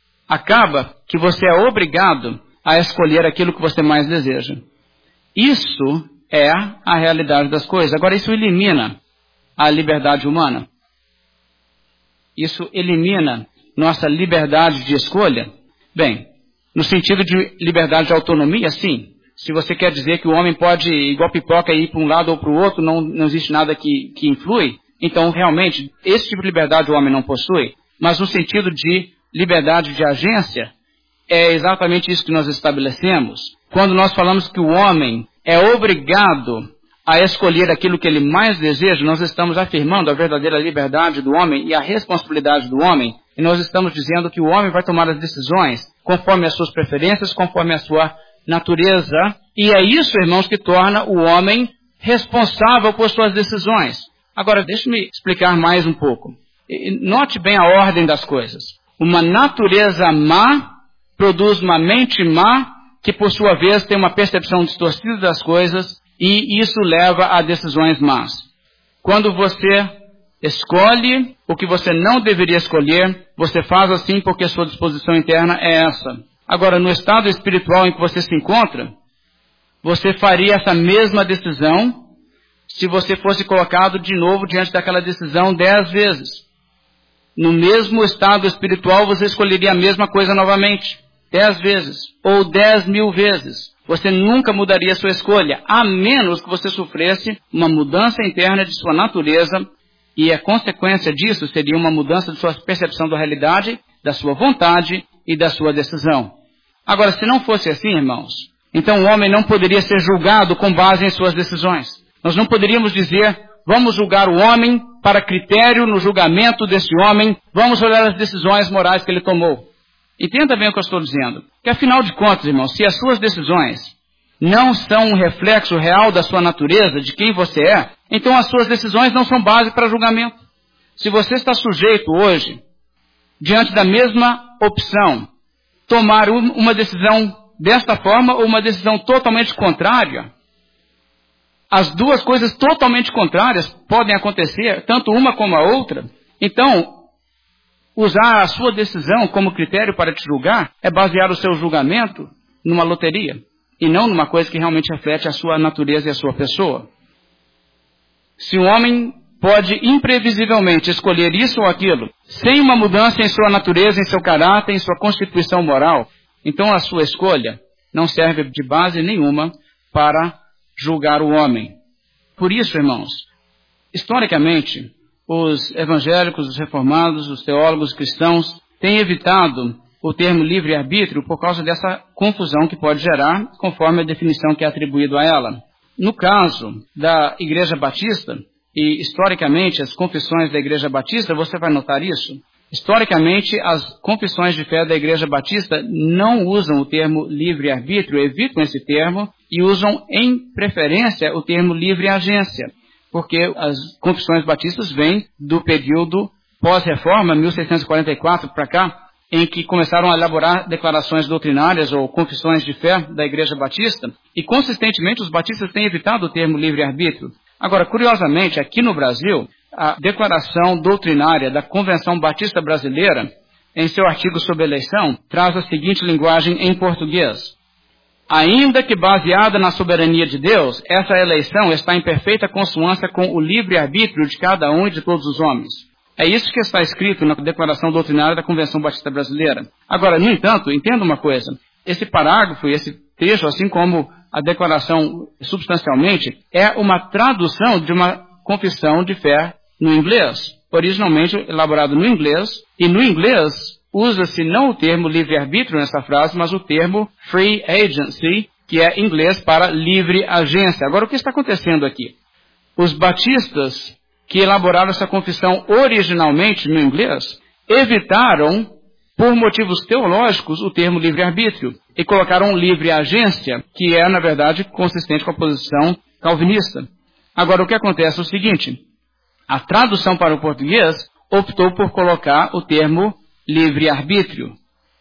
acaba que você é obrigado a escolher aquilo que você mais deseja. Isso é a realidade das coisas. Agora, isso elimina a liberdade humana. Isso elimina nossa liberdade de escolha. Bem, no sentido de liberdade de autonomia, sim. Se você quer dizer que o homem pode, igual pipoca, ir para um lado ou para o outro, não, não existe nada que, que influi, então realmente esse tipo de liberdade o homem não possui. Mas no sentido de liberdade de agência, é exatamente isso que nós estabelecemos. Quando nós falamos que o homem é obrigado a escolher aquilo que ele mais deseja, nós estamos afirmando a verdadeira liberdade do homem e a responsabilidade do homem. E nós estamos dizendo que o homem vai tomar as decisões conforme as suas preferências, conforme a sua natureza. E é isso, irmãos, que torna o homem responsável por suas decisões. Agora, deixe-me explicar mais um pouco. Note bem a ordem das coisas. Uma natureza má produz uma mente má, que por sua vez tem uma percepção distorcida das coisas, e isso leva a decisões más. Quando você escolhe o que você não deveria escolher, você faz assim porque sua disposição interna é essa. Agora, no estado espiritual em que você se encontra, você faria essa mesma decisão se você fosse colocado de novo diante daquela decisão dez vezes. No mesmo estado espiritual, você escolheria a mesma coisa novamente, dez vezes, ou dez mil vezes. Você nunca mudaria sua escolha, a menos que você sofresse uma mudança interna de sua natureza, e a consequência disso seria uma mudança de sua percepção da realidade, da sua vontade e da sua decisão. Agora, se não fosse assim, irmãos, então o homem não poderia ser julgado com base em suas decisões. Nós não poderíamos dizer, vamos julgar o homem para critério no julgamento desse homem, vamos olhar as decisões morais que ele tomou. Entenda bem o que eu estou dizendo. Que afinal de contas, irmãos, se as suas decisões não são um reflexo real da sua natureza, de quem você é, então as suas decisões não são base para julgamento. Se você está sujeito hoje, diante da mesma opção, tomar uma decisão desta forma ou uma decisão totalmente contrária, as duas coisas totalmente contrárias podem acontecer, tanto uma como a outra. Então, usar a sua decisão como critério para te julgar é basear o seu julgamento numa loteria e não numa coisa que realmente reflete a sua natureza e a sua pessoa. Se um homem pode imprevisivelmente escolher isso ou aquilo, sem uma mudança em sua natureza, em seu caráter, em sua constituição moral, então a sua escolha não serve de base nenhuma para julgar o homem. Por isso, irmãos, historicamente, os evangélicos, os reformados, os teólogos cristãos têm evitado o termo livre-arbítrio por causa dessa confusão que pode gerar, conforme a definição que é atribuída a ela. No caso da Igreja Batista, e historicamente as confissões da Igreja Batista, você vai notar isso. Historicamente, as confissões de fé da Igreja Batista não usam o termo livre-arbítrio, evitam esse termo e usam em preferência o termo livre-agência, porque as confissões batistas vêm do período pós-reforma, mil seiscentos e quarenta e quatro para cá, em que começaram a elaborar declarações doutrinárias ou confissões de fé da Igreja Batista, e consistentemente os batistas têm evitado o termo livre-arbítrio. Agora, curiosamente, aqui no Brasil, a declaração doutrinária da Convenção Batista Brasileira, em seu artigo sobre eleição, traz a seguinte linguagem em português: ainda que baseada na soberania de Deus, essa eleição está em perfeita consonância com o livre-arbítrio de cada um e de todos os homens. É isso que está escrito na Declaração Doutrinária da Convenção Batista Brasileira. Agora, no entanto, entenda uma coisa. Esse parágrafo, esse trecho, assim como a declaração substancialmente, é uma tradução de uma confissão de fé no inglês, originalmente elaborado no inglês, e no inglês usa-se não o termo livre-arbítrio nessa frase, mas o termo free agency, que é inglês para livre agência. Agora, o que está acontecendo aqui? Os batistas que elaboraram essa confissão originalmente no inglês evitaram, por motivos teológicos, o termo livre-arbítrio e colocaram livre agência, que é, na verdade, consistente com a posição calvinista. Agora, o que acontece é o seguinte: a tradução para o português optou por colocar o termo livre-arbítrio.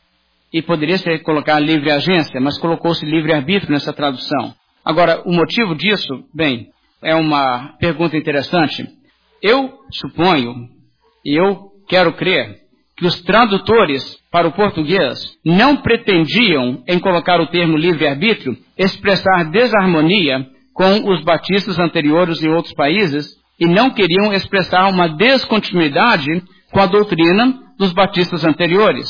E poderia ser colocar livre-agência, mas colocou-se livre-arbítrio nessa tradução. Agora, o motivo disso, bem, é uma pergunta interessante. Eu suponho, e eu quero crer, que os tradutores para o português não pretendiam, em colocar o termo livre-arbítrio, expressar desarmonia com os batistas anteriores em outros países, e não queriam expressar uma descontinuidade com a doutrina dos batistas anteriores.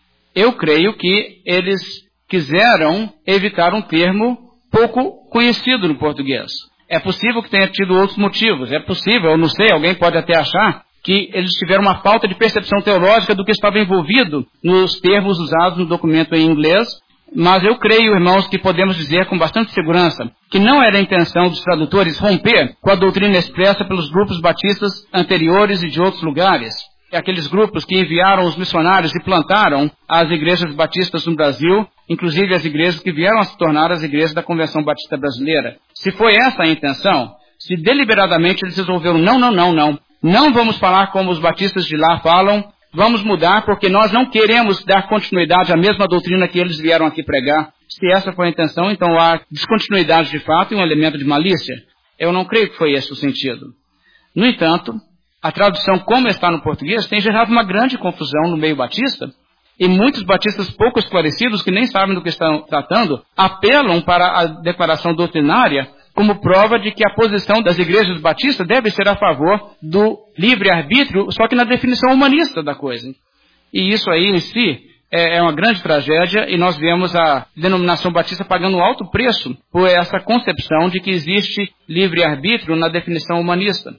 Eu creio que eles quiseram evitar um termo pouco conhecido no português. É possível que tenha tido outros motivos. É possível, eu não sei, alguém pode até achar que eles tiveram uma falta de percepção teológica do que estava envolvido nos termos usados no documento em inglês. Mas eu creio, irmãos, que podemos dizer com bastante segurança que não era a intenção dos tradutores romper com a doutrina expressa pelos grupos batistas anteriores e de outros lugares. Aqueles grupos que enviaram os missionários e plantaram as igrejas batistas no Brasil, inclusive as igrejas que vieram a se tornar as igrejas da Convenção Batista Brasileira. Se foi essa a intenção, se deliberadamente eles resolveram, não, não, não, não, não vamos falar como os batistas de lá falam, vamos mudar porque nós não queremos dar continuidade à mesma doutrina que eles vieram aqui pregar. Se essa foi a intenção, então há descontinuidade de fato e um elemento de malícia. Eu não creio que foi esse o sentido. No entanto, a tradução como está no português tem gerado uma grande confusão no meio batista, e muitos batistas pouco esclarecidos, que nem sabem do que estão tratando, apelam para a declaração doutrinária como prova de que a posição das igrejas batistas deve ser a favor do livre-arbítrio, só que na definição humanista da coisa. E isso aí em si é, é uma grande tragédia, e nós vemos a denominação batista pagando um alto preço por essa concepção de que existe livre-arbítrio na definição humanista.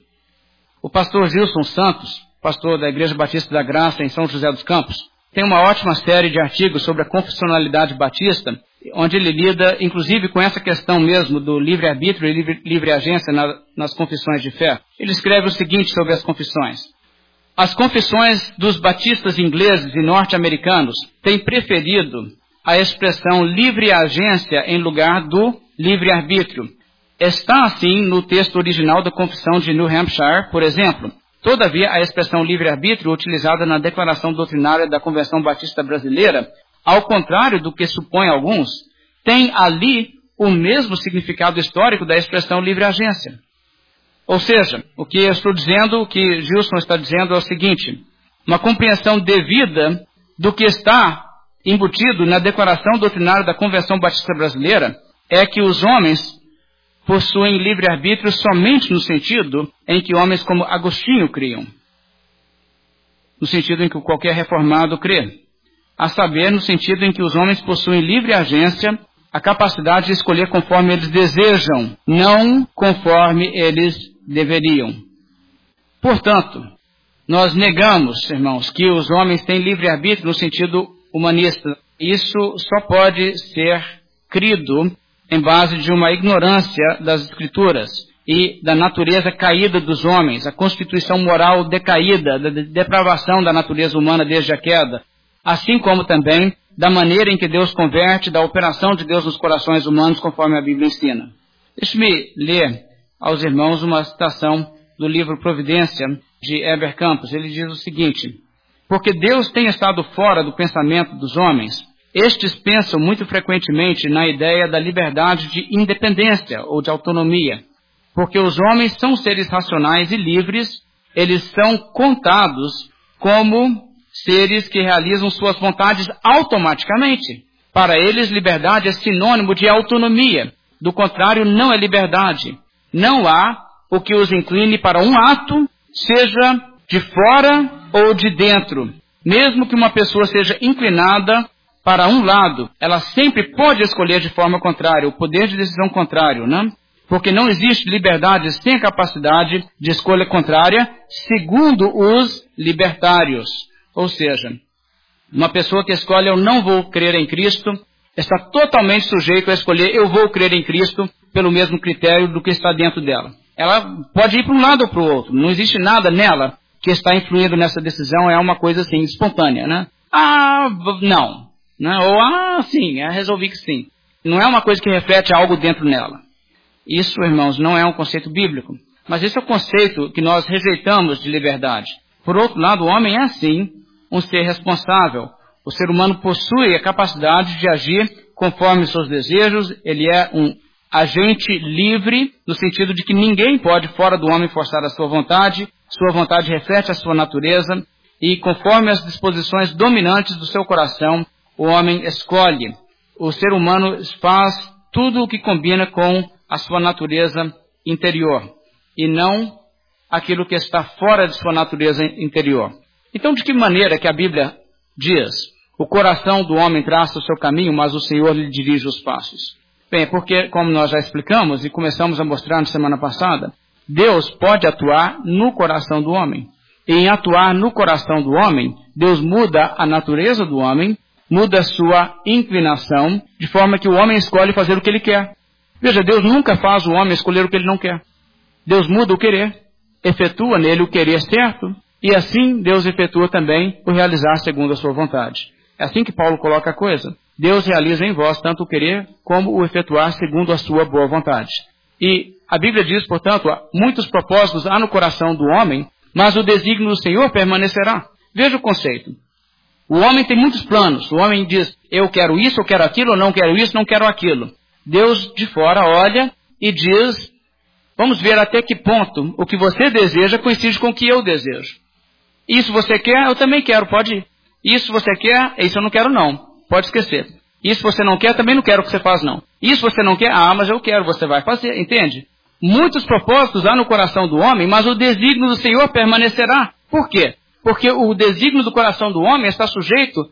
O pastor Gilson Santos, pastor da Igreja Batista da Graça em São José dos Campos, tem uma ótima série de artigos sobre a confessionalidade batista, onde ele lida, inclusive, com essa questão mesmo do livre-arbítrio e livre, livre-agência na, nas confissões de fé. Ele escreve o seguinte sobre as confissões: as confissões dos batistas ingleses e norte-americanos têm preferido a expressão livre-agência em lugar do livre-arbítrio. Está assim no texto original da Confissão de New Hampshire, por exemplo. Todavia, a expressão livre-arbítrio utilizada na Declaração Doutrinária da Convenção Batista Brasileira, ao contrário do que supõem alguns, tem ali o mesmo significado histórico da expressão livre-agência. Ou seja, o que eu estou dizendo, o que Gilson está dizendo é o seguinte: uma compreensão devida do que está embutido na Declaração Doutrinária da Convenção Batista Brasileira é que os homens possuem livre-arbítrio somente no sentido em que homens como Agostinho criam. No sentido em que qualquer reformado crê. A saber, no sentido em que os homens possuem livre agência a capacidade de escolher conforme eles desejam, não conforme eles deveriam. Portanto, nós negamos, irmãos, que os homens têm livre-arbítrio no sentido humanista. Isso só pode ser crido em base de uma ignorância das Escrituras e da natureza caída dos homens, a constituição moral decaída, da depravação da natureza humana desde a queda, assim como também da maneira em que Deus converte, da operação de Deus nos corações humanos, conforme a Bíblia ensina. Deixe-me ler aos irmãos uma citação do livro Providência, de Heber Campos. Ele diz o seguinte: porque Deus tem estado fora do pensamento dos homens, estes pensam muito frequentemente na ideia da liberdade de independência ou de autonomia. Porque os homens são seres racionais e livres, eles são contados como seres que realizam suas vontades automaticamente. Para eles, liberdade é sinônimo de autonomia. Do contrário, não é liberdade. Não há o que os incline para um ato, seja de fora ou de dentro. Mesmo que uma pessoa seja inclinada para um lado, ela sempre pode escolher de forma contrária, o poder de decisão contrário, né? Porque não existe liberdade sem a capacidade de escolha contrária, segundo os libertários. Ou seja, uma pessoa que escolhe eu não vou crer em Cristo, está totalmente sujeito a escolher eu vou crer em Cristo pelo mesmo critério do que está dentro dela. Ela pode ir para um lado ou para o outro. Não existe nada nela que está influindo nessa decisão, é uma coisa assim, espontânea, né? Ah, não. Né? Ou, ah, sim, é, resolvi que sim. Não é uma coisa que reflete algo dentro nela. Isso, irmãos, não é um conceito bíblico. Mas esse é o conceito que nós rejeitamos de liberdade. Por outro lado, o homem é, sim, um ser responsável. O ser humano possui a capacidade de agir conforme seus desejos. Ele é um agente livre, no sentido de que ninguém pode, fora do homem, forçar a sua vontade. Sua vontade reflete a sua natureza. E conforme as disposições dominantes do seu coração, o homem escolhe. O ser humano faz tudo o que combina com a sua natureza interior, e não aquilo que está fora de sua natureza interior. Então, de que maneira que a Bíblia diz, o coração do homem traça o seu caminho, mas o Senhor lhe dirige os passos? Bem, porque, como nós já explicamos e começamos a mostrar na semana passada, Deus pode atuar no coração do homem. E em atuar no coração do homem, Deus muda a natureza do homem, muda a sua inclinação, de forma que o homem escolhe fazer o que ele quer. Veja, Deus nunca faz o homem escolher o que ele não quer. Deus muda o querer, efetua nele o querer certo, e assim Deus efetua também o realizar segundo a sua vontade. É assim que Paulo coloca a coisa. Deus realiza em vós tanto o querer como o efetuar segundo a sua boa vontade. E a Bíblia diz, portanto, muitos propósitos há no coração do homem, mas o desígnio do Senhor permanecerá. Veja o conceito. O homem tem muitos planos. O homem diz, eu quero isso, eu quero aquilo, eu não quero isso, não quero aquilo. Deus de fora olha e diz, vamos ver até que ponto o que você deseja coincide com o que eu desejo. Isso você quer, eu também quero, pode ir. Isso você quer, isso eu não quero não, pode esquecer. Isso você não quer, também não quero que você faça não. Isso você não quer, ah, mas eu quero, você vai fazer, entende? Muitos propósitos há no coração do homem, mas o desígnio do Senhor permanecerá. Por quê? Porque o desígnio do coração do homem está sujeito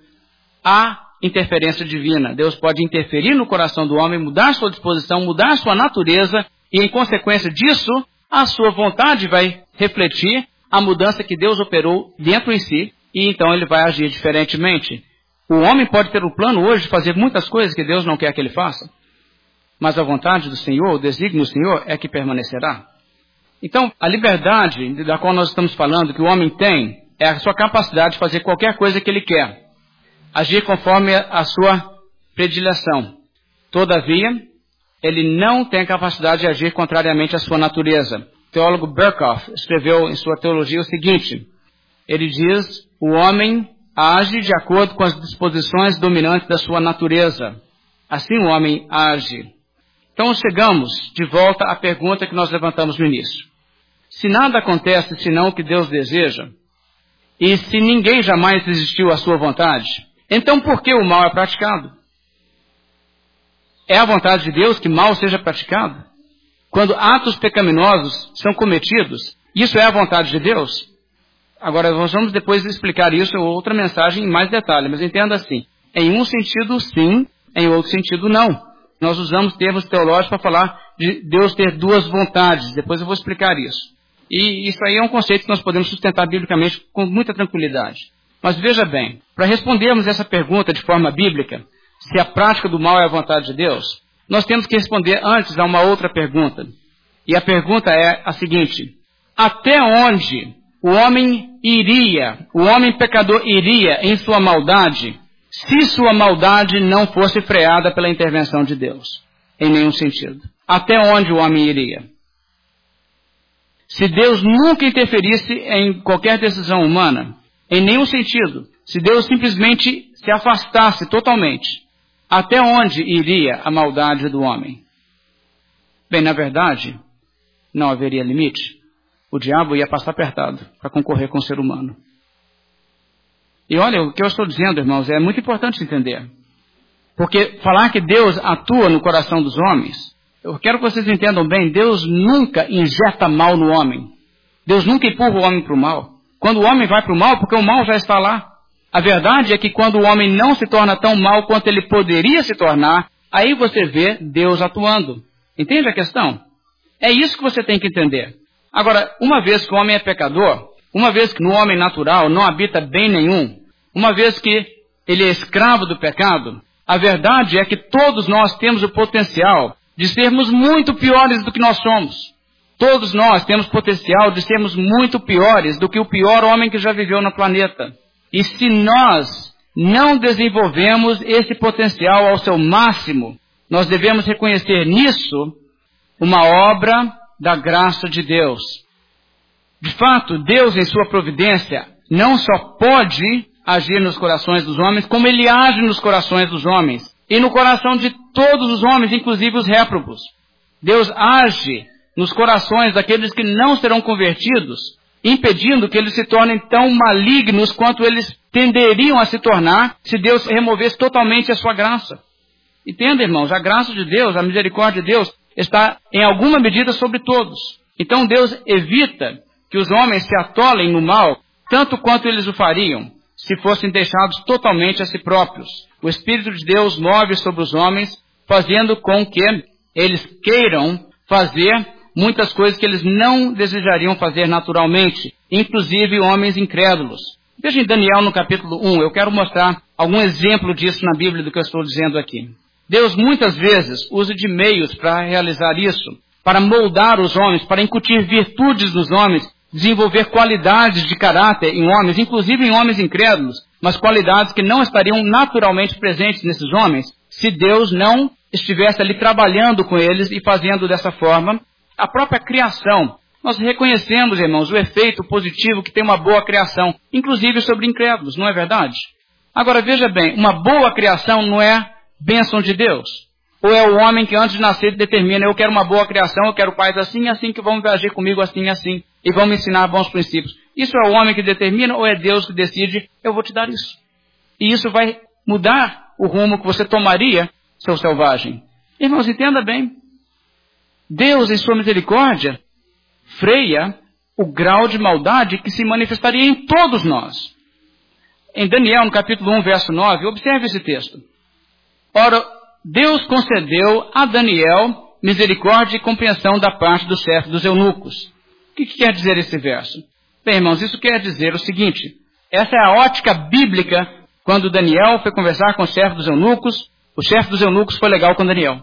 a interferência divina. Deus pode interferir no coração do homem, mudar sua disposição, mudar sua natureza, e em consequência disso, a sua vontade vai refletir a mudança que Deus operou dentro em si, e então ele vai agir diferentemente. O homem pode ter o plano hoje de fazer muitas coisas que Deus não quer que ele faça, mas a vontade do Senhor, o desígnio do Senhor, é que permanecerá. Então, a liberdade da qual nós estamos falando, que o homem tem, é a sua capacidade de fazer qualquer coisa que ele quer. Agir conforme a sua predileção. Todavia, ele não tem a capacidade de agir contrariamente à sua natureza. O teólogo Berkhoff escreveu em sua teologia o seguinte, ele diz, o homem age de acordo com as disposições dominantes da sua natureza. Assim o homem age. Então chegamos de volta à pergunta que nós levantamos no início. Se nada acontece senão o que Deus deseja, e se ninguém jamais resistiu à sua vontade, então por que o mal é praticado? É a vontade de Deus que mal seja praticado? Quando atos pecaminosos são cometidos, isso é a vontade de Deus? Agora, nós vamos depois explicar isso em outra mensagem em mais detalhe, mas entenda assim. Em um sentido, sim, em outro sentido, não. Nós usamos termos teológicos para falar de Deus ter duas vontades. Depois eu vou explicar isso. E isso aí é um conceito que nós podemos sustentar biblicamente com muita tranquilidade. Mas veja bem, para respondermos essa pergunta de forma bíblica, se a prática do mal é a vontade de Deus, nós temos que responder antes a uma outra pergunta. E a pergunta é a seguinte: até onde o homem iria, o homem pecador iria em sua maldade, se sua maldade não fosse freada pela intervenção de Deus? Em nenhum sentido. Até onde o homem iria? Se Deus nunca interferisse em qualquer decisão humana, em nenhum sentido, se Deus simplesmente se afastasse totalmente, até onde iria a maldade do homem? Bem, na verdade, não haveria limite. O diabo ia passar apertado para concorrer com o ser humano. E olha, o que eu estou dizendo, irmãos, é muito importante entender. Porque falar que Deus atua no coração dos homens, eu quero que vocês entendam bem, Deus nunca injeta mal no homem. Deus nunca empurra o homem para o mal. Quando o homem vai para o mal, porque o mal já está lá. A verdade é que quando o homem não se torna tão mal quanto ele poderia se tornar, aí você vê Deus atuando. Entende a questão? É isso que você tem que entender. Agora, uma vez que o homem é pecador, uma vez que no homem natural não habita bem nenhum, uma vez que ele é escravo do pecado, a verdade é que todos nós temos o potencial de sermos muito piores do que nós somos. Todos nós temos potencial de sermos muito piores do que o pior homem que já viveu no planeta. E se nós não desenvolvemos esse potencial ao seu máximo, nós devemos reconhecer nisso uma obra da graça de Deus. De fato, Deus, em sua providência, não só pode agir nos corações dos homens, como Ele age nos corações dos homens. E no coração de todos os homens, inclusive os réprobos. Deus age nos corações daqueles que não serão convertidos, impedindo que eles se tornem tão malignos quanto eles tenderiam a se tornar se Deus removesse totalmente a sua graça. Entenda, irmãos, a graça de Deus, a misericórdia de Deus, está em alguma medida sobre todos. Então Deus evita que os homens se atolem no mal, tanto quanto eles o fariam, se fossem deixados totalmente a si próprios. O Espírito de Deus move sobre os homens, fazendo com que eles queiram fazer muitas coisas que eles não desejariam fazer naturalmente, inclusive homens incrédulos. Veja em Daniel no capítulo um, eu quero mostrar algum exemplo disso na Bíblia do que eu estou dizendo aqui. Deus muitas vezes usa de meios para realizar isso, para moldar os homens, para incutir virtudes nos homens, desenvolver qualidades de caráter em homens, inclusive em homens incrédulos, mas qualidades que não estariam naturalmente presentes nesses homens, se Deus não estivesse ali trabalhando com eles e fazendo dessa forma a própria criação. Nós reconhecemos, irmãos, o efeito positivo que tem uma boa criação, inclusive sobre incrédulos, não é verdade? Agora, veja bem, uma boa criação não é bênção de Deus? Ou é o homem que antes de nascer determina, eu quero uma boa criação, eu quero pais assim e assim, que vão agir comigo assim e assim, e vão me ensinar bons princípios. Isso é o homem que determina ou é Deus que decide, eu vou te dar isso? E isso vai mudar o rumo que você tomaria, seu selvagem. Irmãos, entenda bem. Deus, em sua misericórdia, freia o grau de maldade que se manifestaria em todos nós. Em Daniel, no capítulo um, verso nove, observe esse texto. Ora, Deus concedeu a Daniel misericórdia e compreensão da parte do chefe dos eunucos. O que, que quer dizer esse verso? Bem, irmãos, isso quer dizer o seguinte. Essa é a ótica bíblica quando Daniel foi conversar com o chefe dos eunucos. O chefe dos eunucos foi legal com Daniel.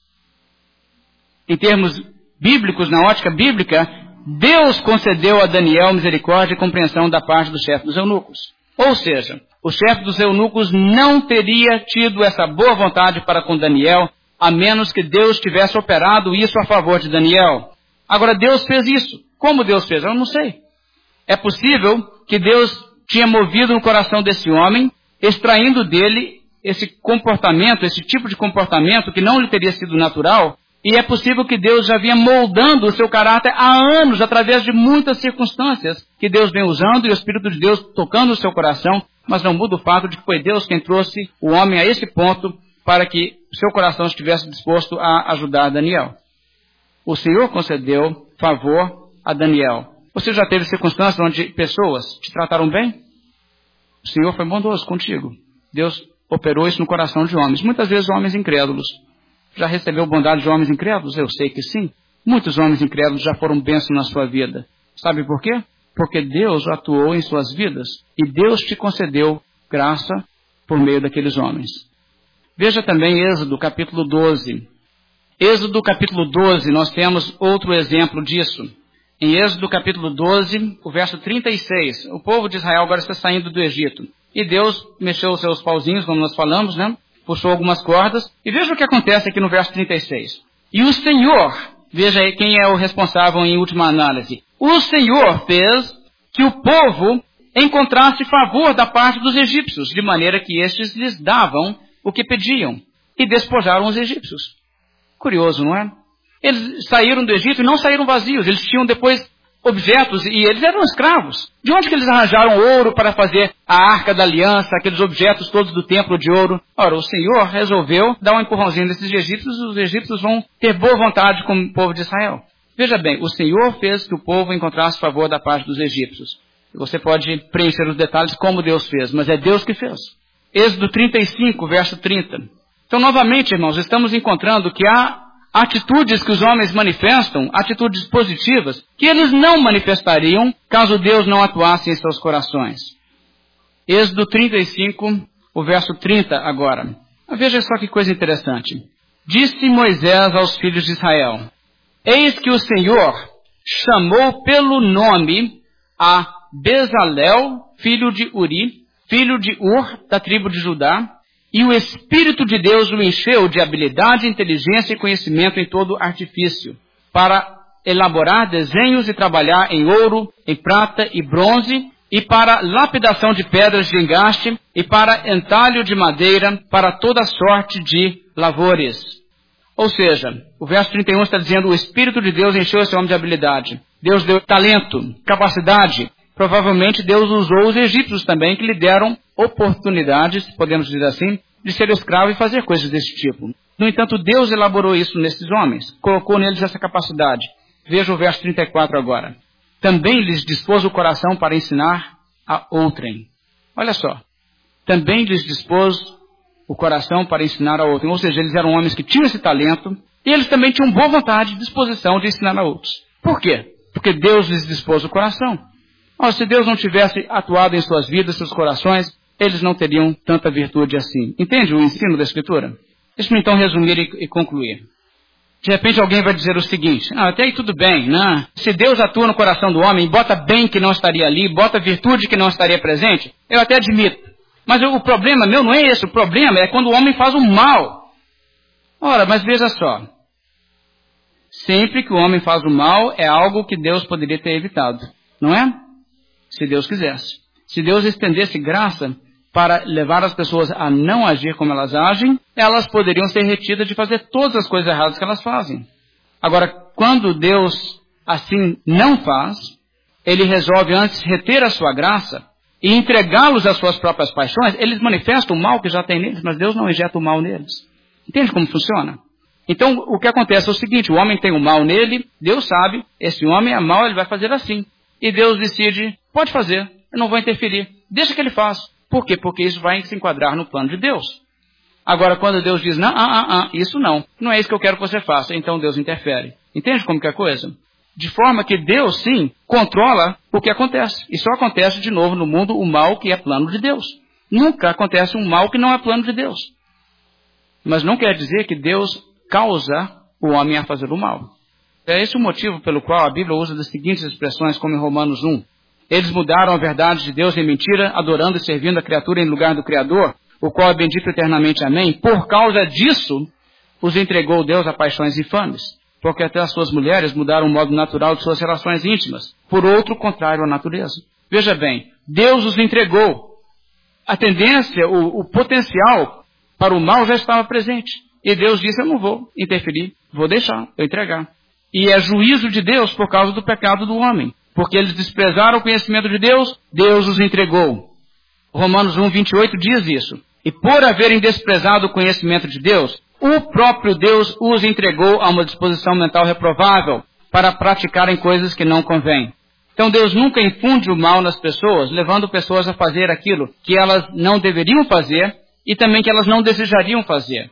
Em termos bíblicos, na ótica bíblica, Deus concedeu a Daniel misericórdia e compreensão da parte do chefe dos eunucos. Ou seja, o chefe dos eunucos não teria tido essa boa vontade para com Daniel, a menos que Deus tivesse operado isso a favor de Daniel. Agora, Deus fez isso. Como Deus fez? Eu não sei. É possível que Deus tinha movido no coração desse homem, extraindo dele esse comportamento, esse tipo de comportamento que não lhe teria sido natural, e é possível que Deus já vinha moldando o seu caráter há anos, através de muitas circunstâncias que Deus vem usando e o Espírito de Deus tocando o seu coração, mas não muda o fato de que foi Deus quem trouxe o homem a esse ponto para que o seu coração estivesse disposto a ajudar Daniel. O Senhor concedeu favor a Daniel. Você já teve circunstâncias onde pessoas te trataram bem? O Senhor foi bondoso contigo. Deus operou isso no coração de homens, muitas vezes homens incrédulos. Já recebeu bondade de homens incrédulos? Eu sei que sim. Muitos homens incrédulos já foram bênçãos na sua vida. Sabe por quê? Porque Deus atuou em suas vidas e Deus te concedeu graça por meio daqueles homens. Veja também Êxodo capítulo doze. Êxodo capítulo doze, nós temos outro exemplo disso. Em Êxodo capítulo doze, o verso trinta e seis, o povo de Israel agora está saindo do Egito. E Deus mexeu os seus pauzinhos, como nós falamos, né? Puxou algumas cordas. E veja o que acontece aqui no verso trinta e seis. E o Senhor, veja aí quem é o responsável em última análise. O Senhor fez que o povo encontrasse favor da parte dos egípcios, de maneira que estes lhes davam o que pediam. E despojaram os egípcios. Curioso, não é? Eles saíram do Egito e não saíram vazios. Eles tinham depois objetos e eles eram escravos. De onde que eles arranjaram ouro para fazer a Arca da Aliança, aqueles objetos todos do templo de ouro? Ora, o Senhor resolveu dar um empurrãozinho nesses egípcios e os egípcios vão ter boa vontade com o povo de Israel. Veja bem, o Senhor fez que o povo encontrasse favor da parte dos egípcios. Você pode preencher os detalhes como Deus fez, mas é Deus que fez. Êxodo trinta e cinco, verso trinta. Então, novamente, irmãos, estamos encontrando que há atitudes que os homens manifestam, atitudes positivas, que eles não manifestariam caso Deus não atuasse em seus corações. Êxodo trinta e cinco, o verso trinta agora. Veja só que coisa interessante. Disse Moisés aos filhos de Israel: Eis que o Senhor chamou pelo nome a Bezalel, filho de Uri, filho de Ur, da tribo de Judá, e o Espírito de Deus o encheu de habilidade, inteligência e conhecimento em todo artifício, para elaborar desenhos e trabalhar em ouro, em prata e bronze, e para lapidação de pedras de engaste, e para entalho de madeira, para toda sorte de lavores. Ou seja, o verso trinta e um está dizendo: o Espírito de Deus encheu esse homem de habilidade. Deus deu talento, capacidade. Provavelmente Deus usou os egípcios também, que lhe deram oportunidades, podemos dizer assim, de ser escravo e fazer coisas desse tipo. No entanto, Deus elaborou isso nesses homens, colocou neles essa capacidade. Veja o verso trinta e quatro agora. Também lhes dispôs o coração para ensinar a outrem. Olha só. Também lhes dispôs o coração para ensinar a outrem. Ou seja, eles eram homens que tinham esse talento e eles também tinham boa vontade e disposição de ensinar a outros. Por quê? Porque Deus lhes dispôs o coração. Oh, se Deus não tivesse atuado em suas vidas, seus corações, eles não teriam tanta virtude assim. Entende o ensino da Escritura? Deixa-me então resumir e, e concluir. De repente alguém vai dizer o seguinte: ah, até aí tudo bem, né? Se Deus atua no coração do homem, bota bem que não estaria ali, bota virtude que não estaria presente, eu até admito. Mas eu, o problema meu não é esse, o problema é quando o homem faz o mal. Ora, mas veja só. Sempre que o homem faz o mal, é algo que Deus poderia ter evitado, não é? Se Deus quisesse. Se Deus estendesse graça para levar as pessoas a não agir como elas agem, elas poderiam ser retidas de fazer todas as coisas erradas que elas fazem. Agora, quando Deus assim não faz, Ele resolve antes reter a sua graça e entregá-los às suas próprias paixões. Eles manifestam o mal que já tem neles, mas Deus não injeta o mal neles. Entende como funciona? Então, o que acontece é o seguinte: o homem tem o mal nele, Deus sabe, esse homem é mau, ele vai fazer assim. E Deus decide: pode fazer, eu não vou interferir, deixa que ele faça. Por quê? Porque isso vai se enquadrar no plano de Deus. Agora, quando Deus diz: não, ah, ah, ah, isso não, não é isso que eu quero que você faça, então Deus interfere. Entende como que é a coisa? De forma que Deus, sim, controla o que acontece. E só acontece de novo no mundo o mal que é plano de Deus. Nunca acontece um mal que não é plano de Deus. Mas não quer dizer que Deus causa o homem a fazer o mal. É esse o motivo pelo qual a Bíblia usa das seguintes expressões, como em Romanos um. Eles mudaram a verdade de Deus em mentira, adorando e servindo a criatura em lugar do Criador, o qual é bendito eternamente. Amém. Por causa disso, os entregou Deus a paixões infames, porque até as suas mulheres mudaram o modo natural de suas relações íntimas, por outro contrário à natureza. Veja bem, Deus os entregou. A tendência, o, o potencial para o mal já estava presente. E Deus disse: eu não vou interferir, vou deixar, eu entregar. E é juízo de Deus por causa do pecado do homem. Porque eles desprezaram o conhecimento de Deus, Deus os entregou. Romanos um, vinte e oito diz isso. E por haverem desprezado o conhecimento de Deus, o próprio Deus os entregou a uma disposição mental reprovável para praticarem coisas que não convêm. Então Deus nunca infunde o mal nas pessoas, levando pessoas a fazer aquilo que elas não deveriam fazer e também que elas não desejariam fazer.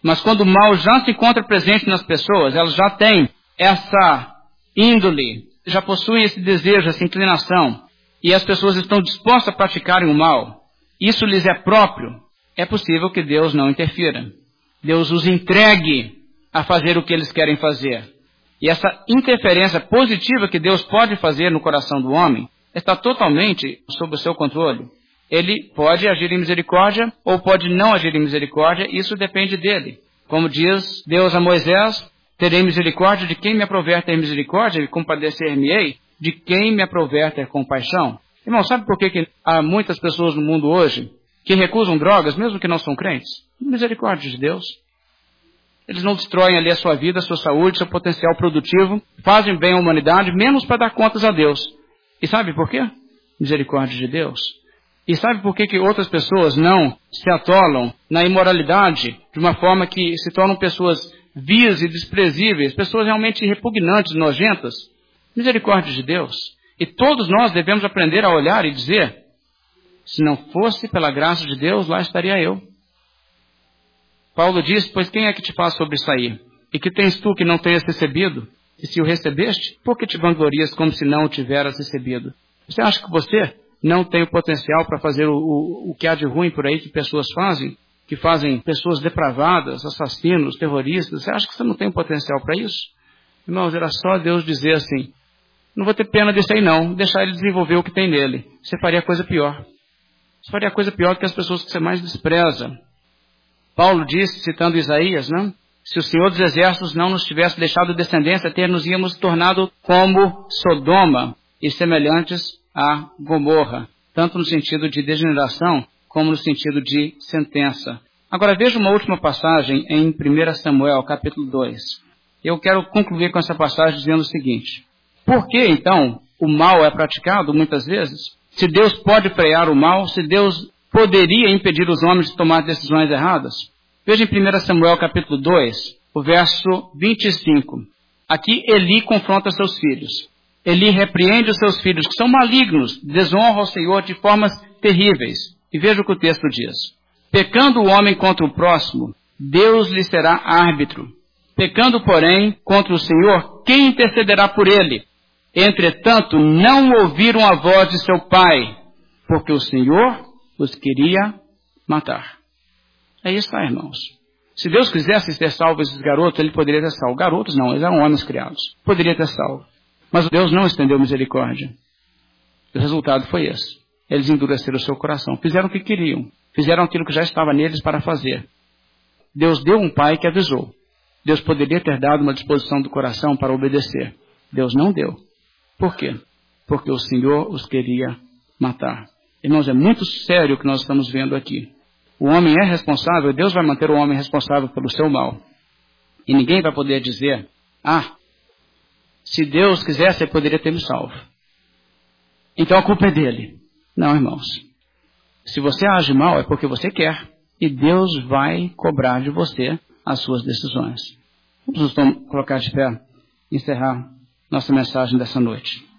Mas quando o mal já se encontra presente nas pessoas, elas já têm essa índole, já possuem esse desejo, essa inclinação, e as pessoas estão dispostas a praticarem o mal, isso lhes é próprio, é possível que Deus não interfira. Deus os entregue a fazer o que eles querem fazer. E essa interferência positiva que Deus pode fazer no coração do homem está totalmente sob o seu controle. Ele pode agir em misericórdia ou pode não agir em misericórdia, isso depende dele. Como diz Deus a Moisés, terei misericórdia de quem me aprover ter misericórdia e compadecer-me-ei de quem me aprover ter compaixão. Irmão, sabe por que, que há muitas pessoas no mundo hoje que recusam drogas, mesmo que não são crentes? Misericórdia de Deus. Eles não destroem ali a sua vida, a sua saúde, seu potencial produtivo, fazem bem à humanidade, menos para dar contas a Deus. E sabe por quê? Misericórdia de Deus. E sabe por que, que outras pessoas não se atolam na imoralidade de uma forma que se tornam pessoas vias e desprezíveis, pessoas realmente repugnantes, nojentas? Misericórdia de Deus. E todos nós devemos aprender a olhar e dizer, se não fosse pela graça de Deus, lá estaria eu. Paulo diz, pois quem é que te faz sobressair? E que tens tu que não tenhas recebido? E se o recebeste, por que te vanglorias como se não o tiveras recebido? Você acha que você não tem o potencial para fazer o, o, o que há de ruim por aí que pessoas fazem? Que fazem pessoas depravadas, assassinos, terroristas? Você acha que você não tem o potencial para isso? Irmãos, era só Deus dizer assim, não vou ter pena desse aí não, deixar ele desenvolver o que tem nele. Você faria coisa pior. Você faria coisa pior que as pessoas que você mais despreza. Paulo disse, citando Isaías, não? Se o Senhor dos Exércitos não nos tivesse deixado descendência, ter nos íamos tornado como Sodoma e semelhantes a Gomorra, tanto no sentido de degeneração como no sentido de sentença. Agora veja uma última passagem em primeiro Samuel, capítulo dois. Eu quero concluir com essa passagem dizendo o seguinte. Por que, então, o mal é praticado muitas vezes? Se Deus pode frear o mal, se Deus poderia impedir os homens de tomar decisões erradas? Veja em primeiro Samuel capítulo dois, o verso vinte e cinco. Aqui Eli confronta seus filhos. Eli repreende os seus filhos, que são malignos, desonram ao Senhor de formas terríveis. E veja o que o texto diz. Pecando o homem contra o próximo, Deus lhe será árbitro. Pecando, porém, contra o Senhor, quem intercederá por ele? Entretanto, não ouviram a voz de seu pai, porque o Senhor os queria matar. Aí está, irmãos. Se Deus quisesse ter salvo esses garotos, ele poderia ter salvo. Garotos não, eles eram homens criados. Poderia ter salvo. Mas Deus não estendeu misericórdia. O resultado foi esse. Eles endureceram o seu coração. Fizeram o que queriam. Fizeram aquilo que já estava neles para fazer. Deus deu um pai que avisou. Deus poderia ter dado uma disposição do coração para obedecer. Deus não deu. Por quê? Porque o Senhor os queria matar. Irmãos, é muito sério o que nós estamos vendo aqui. O homem é responsável, Deus vai manter o homem responsável pelo seu mal. E ninguém vai poder dizer, ah, se Deus quisesse, ele poderia ter me salvo. Então a culpa é dele. Não, irmãos. Se você age mal, é porque você quer. E Deus vai cobrar de você as suas decisões. Vamos nos colocar de pé e encerrar nossa mensagem dessa noite.